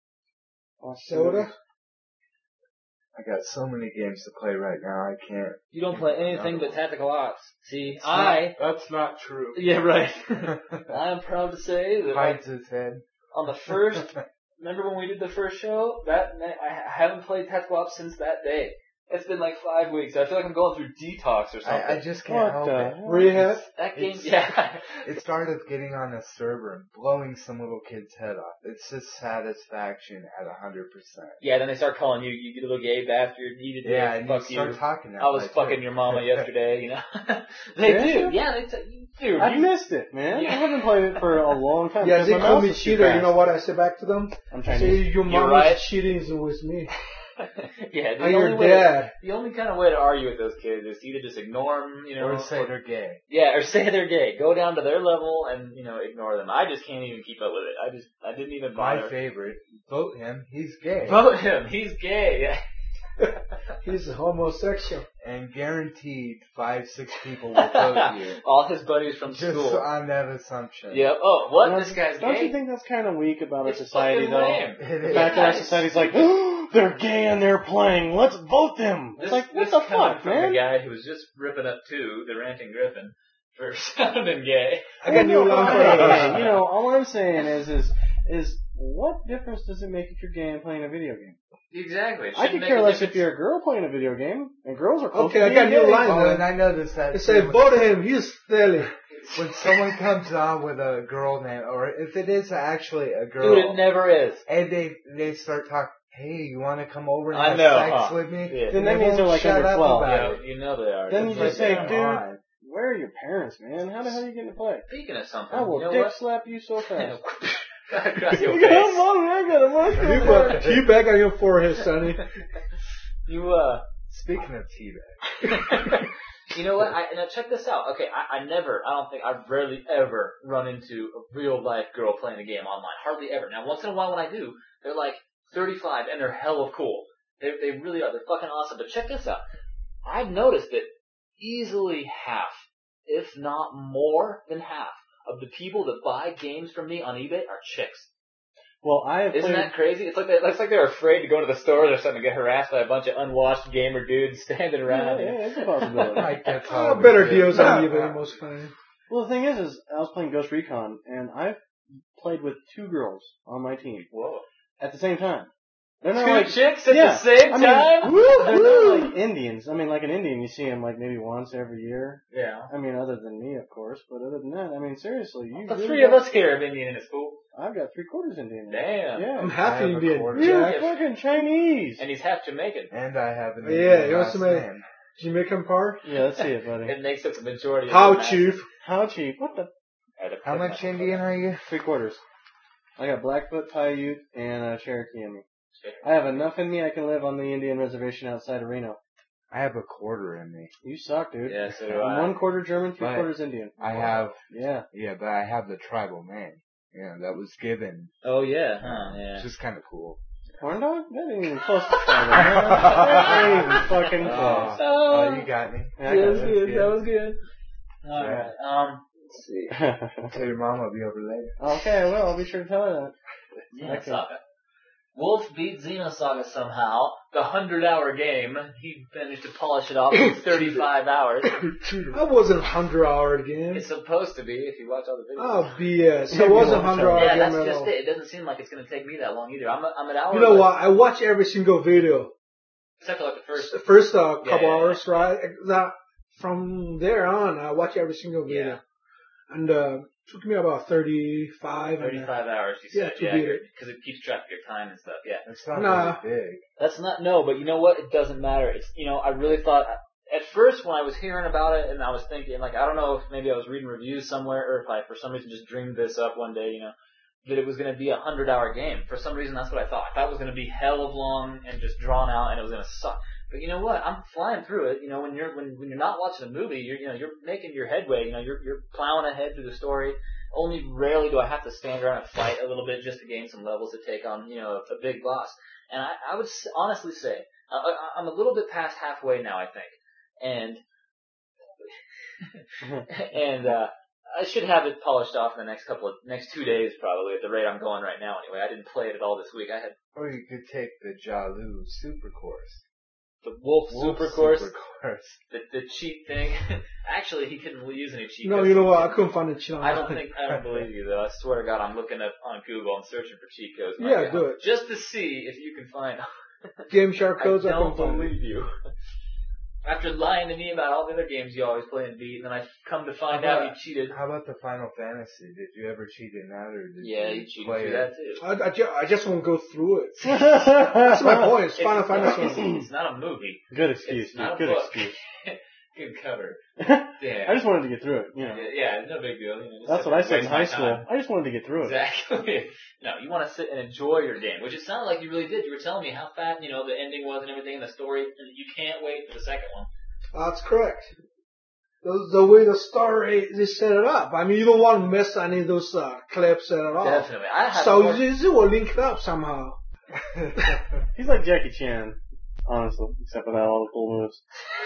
Zelda? I got so many games to play right now, I can't. You don't play anything but Tactical Ops. See, That's not true. Yeah, right. I am proud to say that hides his head. On the first, remember when we did the first show? That night, I haven't played Tactical Ops since that day. It's been like 5 weeks. I feel like I'm going through detox or something. I just can't help it. Rehab? That game, yeah. It started getting on a server and blowing some little kid's head off. It's just satisfaction at 100%. Yeah, then they start calling you, you little gay bastard, eat it. Yeah, and fuck you start talking that I was fucking your mama yesterday, They do. Yeah, dude. I missed it, man. Yeah. I haven't played it for a long time. Yeah, they My call mouse me is too cheater. fast. You know what I say back to them? I'm I Chinese. say, your mom right. is cheating with me. Yeah, And your dad. The only kind of way to argue with those kids is to either just ignore them, Or say they're gay. Yeah, or say they're gay. Go down to their level and, ignore them. I just can't even keep up with it. I didn't even bother. My favorite. Vote him. He's gay. Vote him. He's gay. He's homosexual. And guaranteed 5-6 people will vote you. All his buddies from Just school. on that assumption. Yep. Oh, what? Don't- This guy's Don't gay? you think that's kind of weak about our It's society, fucking though? lame. It The is. fact that our society's like, oh, they're gay and they're playing. Let's vote them. It's like, what the coming fuck, from man? the guy who was just ripping up the ranting Griffin, for sounding gay. I got new line for Hey, you. all I'm saying is what difference does it make if you're gay and playing a video game? Exactly. It I shouldn't could make care a less if difference. you're a girl playing a video game, and girls are supposed Okay, to I be got new gay. line. Oh, and I noticed that They say, too. vote him. He's silly. When someone comes on with a girl name, or if it is actually a girl, Dude, it never is. and they start talking, hey, you want to come over and I have know, sex huh? with me? Yeah. Then They that means won't they're like shut under up 12. about Yeah, it. you know they are. Then you It's just like, say, come dude, on. where are your parents, man? How the hell are you getting to play? Speaking of something, I will you know dick what? slap you so fast. Across your You got a face. money, I got a You money. got teabag on your forehead, Sonny. Speaking of teabag. You know what? Now check this out. Okay, I've rarely ever run into a real life girl playing a game online. Hardly ever. Now once in a while when I do, they're like 35 and they're hella cool. They really are. They're fucking awesome. But check this out. I've noticed that easily half, if not more than half, of the people that buy games from me on eBay are chicks. Well, I have Isn't played... that crazy? It's like they're afraid to go to the stores or something to get harassed by a bunch of unwashed gamer dudes standing around. Yeah, it's a possibility. Like that's how Better deals on eBay most of the time. Well, the thing is I was playing Ghost Recon, and I've played with 2 girls on my team Whoa. at the same time. They're not Two like chicks at yeah, the same I mean, time? They're not like Indians. I mean, like an Indian, you see them like maybe once every year. Yeah. I mean, other than me, of course. But other than that, I mean, seriously, you The really three of got- us here have Indian in his school. I've got 3/4 Indian. Damn. Yeah. I'm half I have a Indian. quarter. You're Jack. fucking Chinese. And he's half Jamaican. And I have an Yeah, Indian you want last some name. Jamaican part? Yeah, let's see it, buddy. It makes up the majority of How the chief? How cheap? What the? How much Indian are you? 3/4. I got Blackfoot, Paiute, and Cherokee in me. I have enough in me I can live on the Indian reservation outside of Reno. I have a quarter in me. You suck, dude. Yeah, so do I'm I. 1/4 German, But 3/4 Indian. I have, Yeah. but I have the tribal name. Yeah, that was given. Oh, yeah. Huh, yeah. It's just kind of cool. Corn dog? That ain't even close to tribal, man. That ain't even fucking close. Oh, you got me. Yeah, I got it. That was good. Yeah. Alright, let's see. Tell your mom I'll be over later. Okay, well, I'll be sure to tell her that. Xenosaga. Wolf beat Xenosaga somehow. The 100-hour game. He managed to polish it off in 35 hours. That wasn't 100-hour game. It's supposed to be if you watch all the videos. Oh, BS. It wasn't 100-hour Yeah, game that's at just all. it. It doesn't seem like it's going to take me that long either. I'm an hour. You know what? I watch every single video. Except for like the first. The first couple Yeah. hours, right? From there on, I watch every single video. Yeah. And took me about 35. 35 hours, you said. to beat it. Because it keeps track of your time and stuff. Yeah. It's not Nah. really big. That's not, no, but you know what? It doesn't matter. It's, I really thought, at first when I was hearing about it and I was thinking, like, I don't know if maybe I was reading reviews somewhere or if I, for some reason, just dreamed this up one day, that it was going to be a 100-hour game. For some reason, that's what I thought. I thought it was going to be hell of long and just drawn out and it was going to suck. But you know what? I'm flying through it. When you're not watching a movie, you're making your headway. You're plowing ahead through the story. Only rarely do I have to stand around and fight a little bit just to gain some levels to take on, a big boss. And I would honestly say, I'm a little bit past halfway now, I think. And I should have it polished off in the next 2 days probably at the rate I'm going right now anyway. I didn't play it at all this week. I had Or you could take the Jalu Super Course. the Wolf Super Course, Super Course. the cheat thing. Actually, he couldn't use any cheat. No, you know what? I couldn't find the cheat on I don't believe you though. I swear to God, I'm looking up on Google and searching for cheat codes. Yeah, do it. Just to see if you can find. Game Shark codes. I I don't couldn't find it. believe you. After lying to me about all the other games you always play and beat, and then I come to find out you cheated. How about the Final Fantasy? Did you ever cheat in that, or did Yeah, you you cheated play through it? that too. I just won't go through it. That's my point. It's Final Fantasy. It's not a movie. Good excuse, It's dude. not a Good book. excuse. Good cover. Damn. I just wanted to get through it, Yeah, no big deal. Just That's sit what I and said in waste my high school. time. I just wanted to get through it. Exactly. No, you want to sit and enjoy your game, which it sounded like you really did. You were telling me how fat, the ending was and everything, and the story, and you can't wait for the second one. That's correct. The way the story is set it up. I mean, you don't want to miss any of those clips at all. Definitely. I have So more... you will link it up somehow. He's like Jackie Chan, honestly, except without all the cool moves.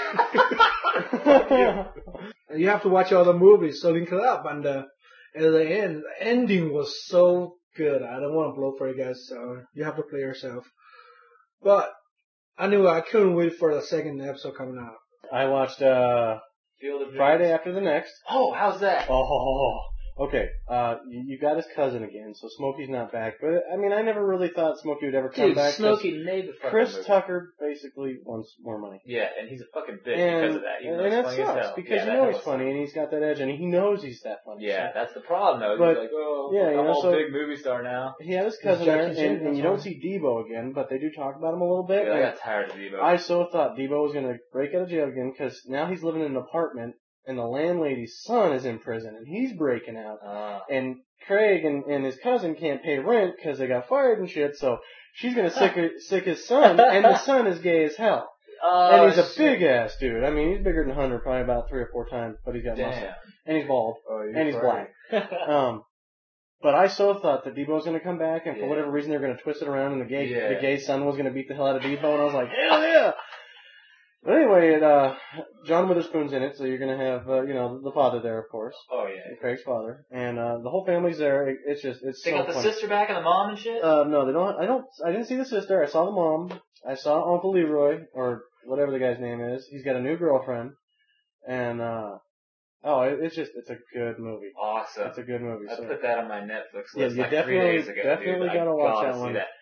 You have to watch all the movies, so link it up. And at the ending was so good. I don't want to blow for you guys, so you have to play yourself. But anyway, I couldn't wait for the second episode coming out. I watched Field of Friday Dreams. after the next. Oh, how's that? Oh, okay. You got his cousin again, so Smokey's not back. But I mean, I never really thought Smokey would ever come Dude, back. Smokey made the fucking Chris movie. Tucker basically wants more money. Yeah, and he's a fucking bitch And, because of that. Even though and he's that funny as sucks hell. because Yeah, that he's funny sucks. and he's got that edge and he knows he's that funny. Yeah, so. that's the problem though. But, He's like, oh, yeah, I'm you know, all so- big movie star now. He had his cousin there, Jackie Chan, and you don't see Debo again, but they do talk about him a little bit. Dude, I and got tired of Devo. I so thought Debo was going to break out of jail again because now he's living in an apartment and the landlady's son is in prison and he's breaking out. And Craig and his cousin can't pay rent because they got fired and shit, so she's going to sick his son, and the son is gay as hell. And he's a big ass dude. I mean, he's bigger than Hunter probably about 3 or 4 times, but he's got muscle. Damn. And he's bald. Oh, you're And he's funny. black. But I so thought that Debo was going to come back, and for Yeah. whatever reason they're going to twist it around, and the Yeah. gay son was going to beat the hell out of Debo, and I was like, hell yeah! But anyway, John Witherspoon's in it, so you're going to have, the father there, of course. Oh yeah. Craig's father. And the whole family's there. It's They so got the funny. sister back and the mom and shit. No, they don't. I didn't see the sister. I saw the mom. I saw Uncle Leroy, or whatever the guy's name is. He's got a new girlfriend. And, it's a good movie. Awesome. It's a good movie. I so. put that on my Netflix Yeah, list you like 3 days ago. definitely dude. gotta watch I that see one. that.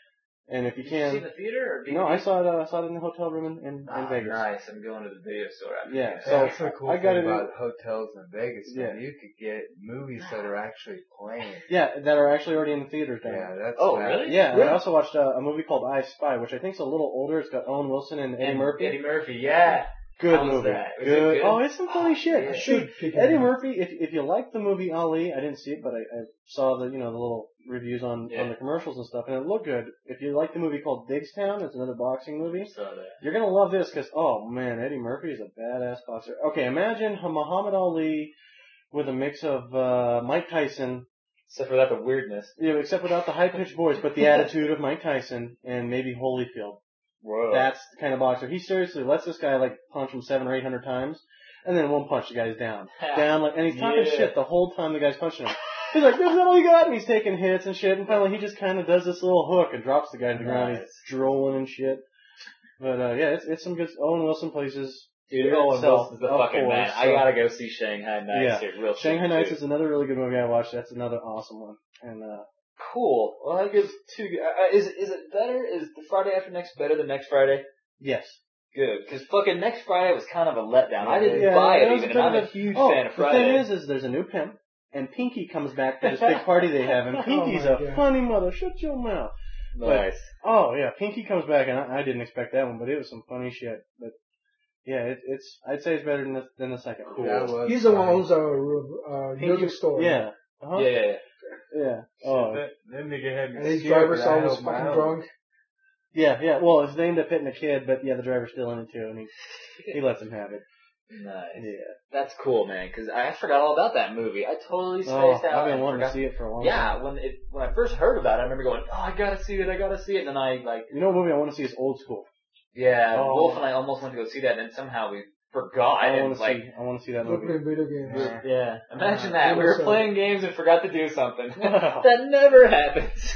And if you Did you see it can, in the theater or no, I saw it in the hotel room in Vegas. Nice. I'm going to the video store after Yeah, this. so That's the cool I got thing it about hotels in Vegas, man. Yeah. You could get movies that are actually playing. Yeah, that are actually already in the theaters now. Yeah, that's Oh, bad. really? Yeah, and Really? I also watched a movie called I Spy, which I think is a little older. It's got Owen Wilson and Eddie Murphy. Eddie Murphy, yeah. Good How was movie. that? Was it Good. good? Oh, it's some funny shit. yeah. I Should think pick it Eddie up. Murphy, if you like the movie Ali, I didn't see it, but I saw the little reviews on the commercials and stuff, and it looked good. If you like the movie called Digstown, it's another boxing movie. Saw that. You're gonna love this because, oh man, Eddie Murphy is a badass boxer. Okay, imagine Muhammad Ali with a mix of Mike Tyson, Except for that, the weirdness. except without the high-pitched voice, but the attitude of Mike Tyson, and maybe Holyfield. Whoa. That's the kind of boxer. He seriously lets this guy like punch him 700 or 800 times, and then one punch the guy's down, and he's talking shit the whole time the guy's punching him. He's like, "This is all you got," and he's taking hits and shit, and finally he just kind of does this little hook and drops the guy to the ground. He's drooling and shit. But yeah, it's some good. Owen Wilson plays his Dude, Owen Wilson's the of fucking man. course, I gotta go see Shanghai Nights Yeah. here real soon. Shanghai Nights too. is another really good movie I watched. That's another awesome one. And Cool. Well, that gives two. Is it better? Is the Friday after next better than next Friday? yes. Good, because fucking next Friday was kind of a letdown. I didn't Yeah, buy it it was even, a and bit I'm of a huge Oh, fan of the Friday. thing is there's a new pimp, and Pinky comes back for this big party they have, and Pinky's my a God. funny mother. Shut your mouth. Nice. Oh yeah, Pinky comes back, and I didn't expect that one, but it was some funny shit. But yeah, it's I'd say it's better than the second. Cool. That was He's the one who funny. owns a music store. Yeah. Uh-huh. Yeah. Oh. Then nigga had me And his scared driver's that I always held my fucking own. drunk. Yeah. Well, it's named up hitting a kid, but yeah, the driver's still in it too, and he lets him have it. Nice. Yeah. That's cool, man, because I forgot all about that movie. I totally spaced Oh, out. I've been and wanting forgot. to see it for a long Yeah, time. when I first heard about it, I remember going, oh, I gotta see it, and then I, like, You know what movie I want to see is Old School. yeah, Oh. Wolf and I almost went to go see that, and then somehow we forgot, I and, want like, to see that We're movie. playing video games. yeah, imagine that, we were so- playing games and forgot to do something. That never happens.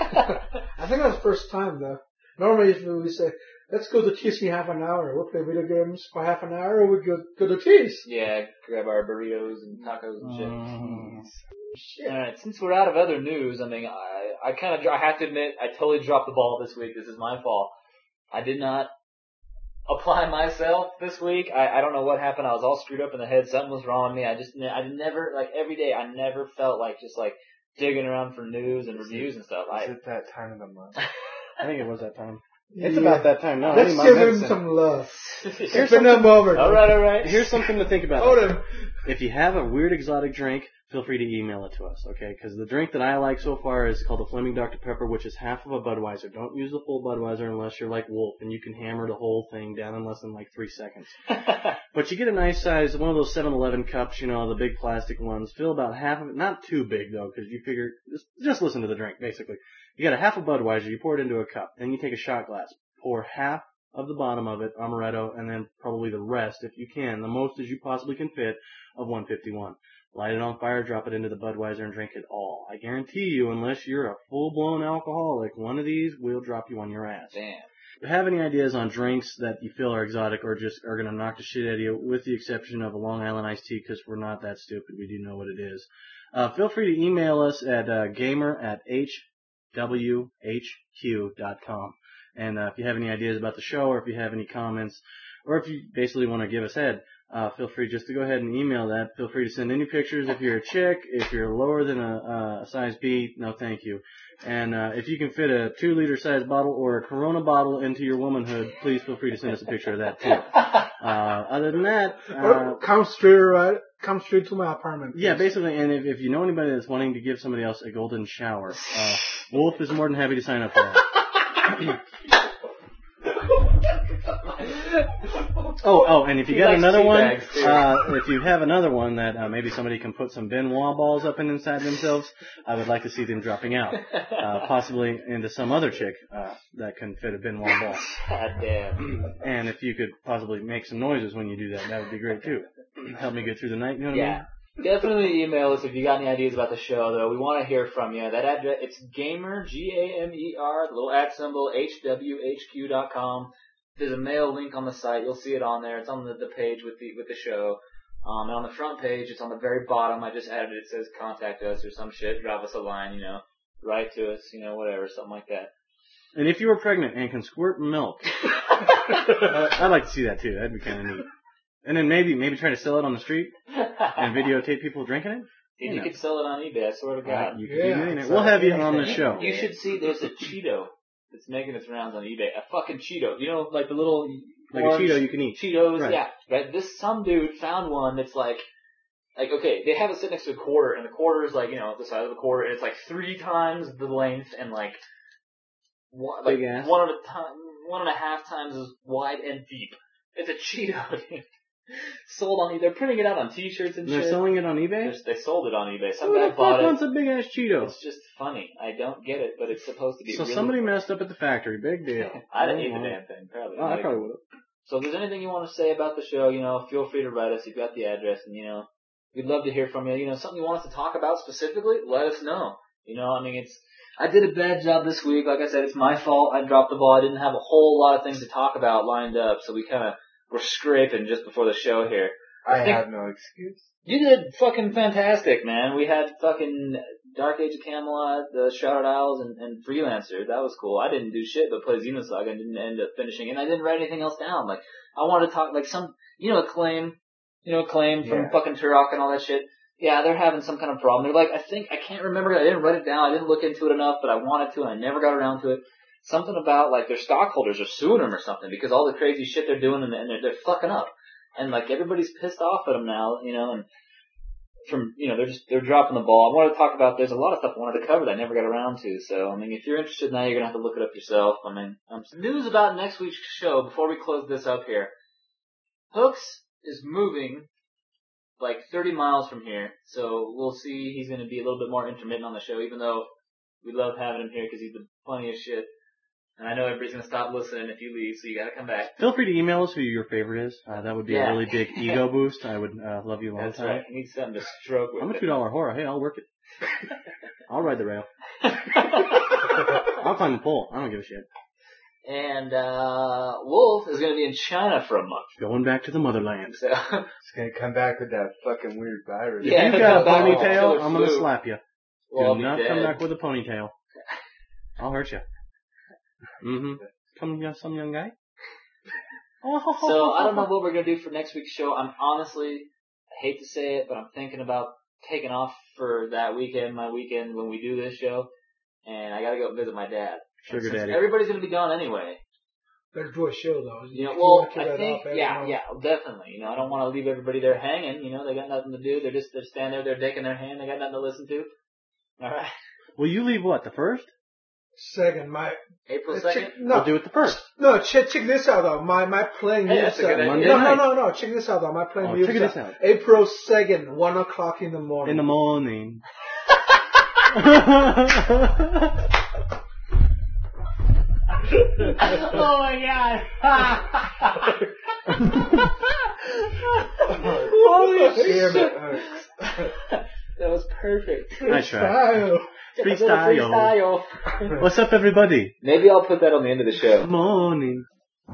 I think that's the first time though. Normally if we say, let's go to TC half an hour, we'll play video games for half an hour, we go to T's. Yeah, grab our burritos and tacos and shit. Mm. Shit. Alright, since we're out of other news, I mean, I have to admit, I totally dropped the ball this week. This is my fault. I did not apply myself this week. I don't know what happened. I was all screwed up in the head. Something was wrong with me. I never, like, every day, I never felt like just, like, digging around for news and reviews and stuff. Is it that time of the month? I think it was that time. It's Yeah. about that time now. I Let's need my give him medicine. some love. Here's Spend a moment. Alright. Here's something to think about. Hold him. If you have a weird exotic drink, feel free to email it to us, okay? Because the drink that I like so far is called the Flaming Dr. Pepper, which is half of a Budweiser. Don't use the full Budweiser unless you're like Wolf, and you can hammer the whole thing down in less than like 3 seconds. But you get a nice size, one of those 7-Eleven cups, the big plastic ones. Fill about half of it, not too big though, because you figure, just listen to the drink, basically. You got a half of Budweiser, you pour it into a cup, then you take a shot glass, pour half of the bottom of it, amaretto, and then probably the rest, if you can, the most as you possibly can fit, of 151. Light it on fire, drop it into the Budweiser, and drink it all. I guarantee you, unless you're a full-blown alcoholic, one of these will drop you on your ass. Damn. If you have any ideas on drinks that you feel are exotic or just are going to knock the shit out of you, with the exception of a Long Island iced tea, because we're not that stupid, we do know what it is, feel free to email us at gamer@hwhq.com. And if you have any ideas about the show, or if you have any comments, or if you basically want to give us head, feel free just to go ahead and email that. Feel free to send any pictures. If you're a chick, if you're lower than a size B, no thank you. And if you can fit a 2-liter size bottle or a Corona bottle into your womanhood, please feel free to send us a picture of that too. Other than that, Or come straight to my apartment. yeah, please. basically, and if you know anybody that's wanting to give somebody else a golden shower, Wolf is more than happy to sign up for that. Oh, and if you got another one, if you have another one that maybe somebody can put some Benoit balls up inside themselves, I would like to see them dropping out, possibly into some other chick that can fit a Benoit ball. God damn. And if you could possibly make some noises when you do that, that would be great too. Help me get through the night, you know what I mean? Yeah. Definitely email us if you got any ideas about the show, though. We want to hear from you. That address, it's gamer, Gamer, the little @ symbol, hwhq.com. There's a mail link on the site. You'll see it on there. It's on the page with the show. And on the front page, it's on the very bottom. I just added it. It says contact us or some shit. Drop us a line, write to us, whatever, something like that. And if you were pregnant and can squirt milk, I'd like to see that too. That'd be kind of neat. And then maybe try to sell it on the street and videotape people drinking it. Dude, you could sell it on eBay, I swear to God. You could be doing it. We'll have you on the show. You should see, there's a Cheeto that's making its rounds on eBay. A fucking Cheeto. You know, like the little... Like a Cheeto you can eat. Cheetos, right. Yeah. Right? Some dude found one that's like, okay, they have it sit next to a quarter, and the quarter is like, the size of a quarter, and it's like 3 times the length, and like, big ass. 1.5 times as wide and deep. It's a Cheeto, dude. Sold on eBay. They're printing it out on T-shirts and shit. They're selling it on eBay? They sold it on eBay. Some Who guy the fuck bought it. wants a big ass Cheeto? It's just funny. I don't get it, but it's supposed to be So really somebody funny. messed up at the factory. Big deal. I didn't eat the damn thing, probably. Oh, I probably would have. So if there's anything you want to say about the show, feel free to write us. You've got the address, and, we'd love to hear from you. Something you want us to talk about specifically, let us know. I did a bad job this week. Like I said, it's my fault. I dropped the ball. I didn't have a whole lot of things to talk about lined up, so we kind of were scraping just before the show here. I have no excuse. You did fucking fantastic, man. We had fucking Dark Age of Camelot, the Shrouded Isles, and Freelancer. That was cool. I didn't do shit but play Xenosaga and didn't end up finishing it. And I didn't write anything else down. Like, I wanted to talk, like, Acclaim from fucking Turok and all that shit. Yeah, they're having some kind of problem. They're like, I can't remember it. I didn't write it down. I didn't look into it enough, but I wanted to, and I never got around to it. Something about, like, their stockholders are suing them or something because all the crazy shit they're doing and they're fucking up. And, like, everybody's pissed off at them now, and they're dropping the ball. I wanted to talk about, there's a lot of stuff I wanted to cover that I never got around to. So, if you're interested now, you're going to have to look it up yourself. Some news about next week's show before we close this up here. Hooks is moving like 30 miles from here, so we'll see. He's going to be a little bit more intermittent on the show, even though we love having him here because he's the funniest shit. And I know everybody's going to stop listening if you leave, so you got to come back. Feel free to email us who your favorite is. That would be a really big ego boost. I would love you a long That's time. right. You need something to stroke with. I'm a $2 horror. Hey, I'll work it. I'll ride the rail. I'll climb the pole. I don't give a shit. And Wolf is going to be in China for a month. Going back to the motherland. So It's gonna come back with that fucking weird virus. Yeah, if you got a come back with ponytail, killer I'm going to flu. slap you. Well, Do I'll not be come dead. back with a ponytail. I'll hurt you. Come, some young guy. So I don't know what we're going to do for next week's show. I'm honestly, I hate to say it, but I'm thinking about taking off for that weekend, my weekend when we do this show. And I got to go visit my dad. Sugar Since daddy. everybody's going to be gone anyway. Better do a show though. I think, definitely. I don't want to leave everybody there hanging. They got nothing to do. They're standing there, they're digging their hand. They got nothing to listen to. All right. Will you leave what, the 1st? Second, April 2nd? We'll do it the 1st. No, check this out though. My playing Hey, music. that's a good idea. Monday No, night. no. Check this out though. My playing music. Check this out. April 2nd, 1:00 in the morning. In the morning. Oh my god. Holy Damn shit. it, Hooks. That was perfect. I tried. Freestyle. What's up, everybody? Maybe I'll put that on the end of the show. Morning.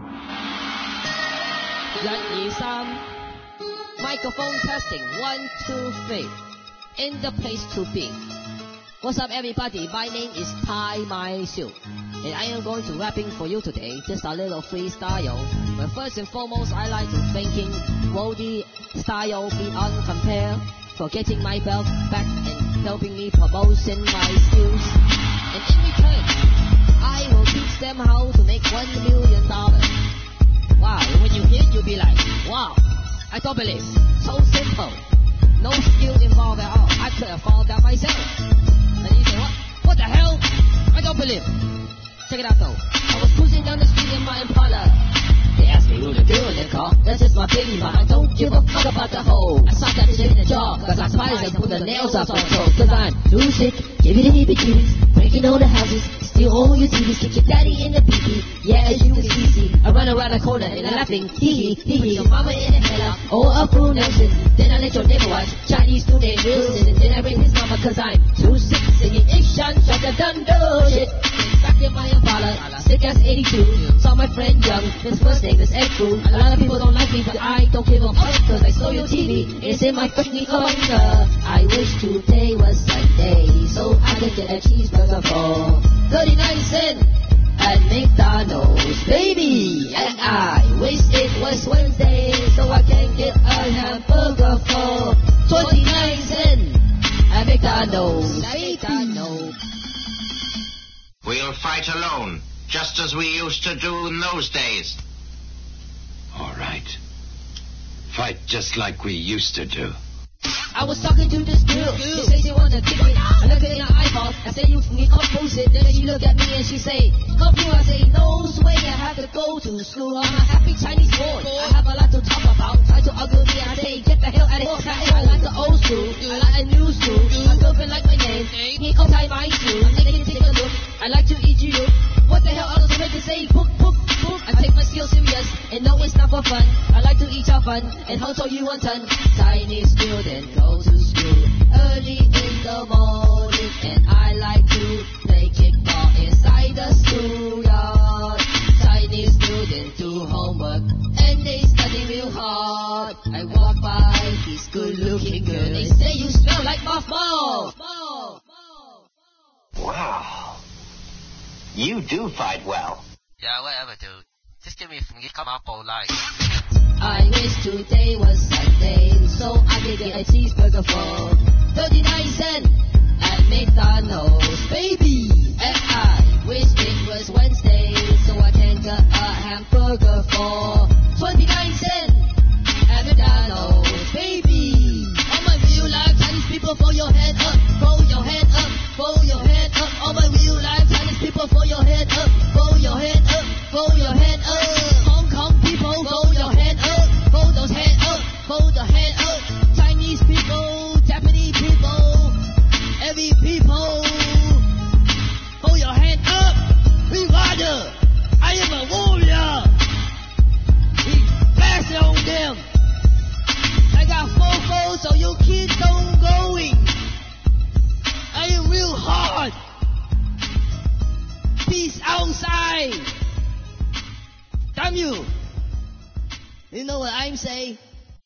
1、2、3 Microphone testing 1, 2, 3 In the place to be. What's up everybody, my name is Tai Mai Siu and I am going to rapping for you today, just a little freestyle. But first and foremost, I like to thanking Wody Style beyond compare for getting my belt back and helping me promotion my skills. And in return, I will teach them how to make $1 million. Wow, when you hear it, you'll be like, wow, I don't believe. So simple. No skill involved at all. I could have found that myself. And you say, what the hell? I don't believe. Check it out though. I was cruising down the street in my Impala. They asked me who the girl in the car. That's just my baby, but I don't give a fuck about the hoe. I saw that shit in the jar, cause I spies and put the nails up on toe. Cause I'm too sick, give it a heebie-jeebies, breaking all the houses, steal all your TVs, kick your daddy in the pee-pee. Yeah, as you can see, I run around the corner and I'm laughing, hee hee, put your mama in the hella, or a full Nelson. Then I let your neighbor watch Chinese food named Wilson. And then I bring his mama cause I'm too sick, singing Ishan, shut the dundo shit. Back in my Impala, sick as 82. Saw my friend Young, his first name is Ed Crew. A lot of people don't like me, but I don't give a fuck, cause I stole your TV. It's in my fucking corner. I wish today was Sunday, so I could get a cheeseburger for 39 cents. at McDonald's, baby. And I wish it was Wednesday so I can get a hamburger for 29 cents at McDonald's, baby. We'll fight alone, just as we used to do in those days. All right. Fight just like we used to do. I was talking to this girl. She say she wanna kick it. I look at her eyeball. I say you can come bullshit. Then she look at me and she say, come you. I say no way. I have to go to school. I'm a happy Chinese boy. I have a lot to talk about. Try to argue me. I say get the hell out of here. I like the old school. I like the new school. My girlfriend like my name. He come tie my shoe. I'm taking take a look. I like to eat you. What the hell others make to say? Poop poop poop. I take my skills serious and no it's not for fun. I like to eat your fun and how told you one ton. Chinese student go to school early in the morning, and I like to play kickball inside the schoolyard. Chinese students do homework and they study real hard. I walk by this good-looking girl. They say you smell like mothballs. Wow. You do fight well. Yeah, whatever, dude. Just give me some come up all night. I wish today was Sunday, so I could get a cheeseburger for 39 cents at McDonald's, baby. And I wish it was Wednesday, so I can get a hamburger for 29 cents at McDonald's, baby. All my real life Chinese people, throw your head up, throw your head up, throw your head up. All my real life Chinese people, throw your head up, throw your head up, throw your head up. Hong Kong people, throw your head up. Hold those hands up, hold the hand up. Chinese people, Japanese people, every people, hold your hand up. We rider, I am a warrior. We blast on them. I got fofo, so you keep on going. I am real hard. Peace outside. Damn you. You know what I'm saying?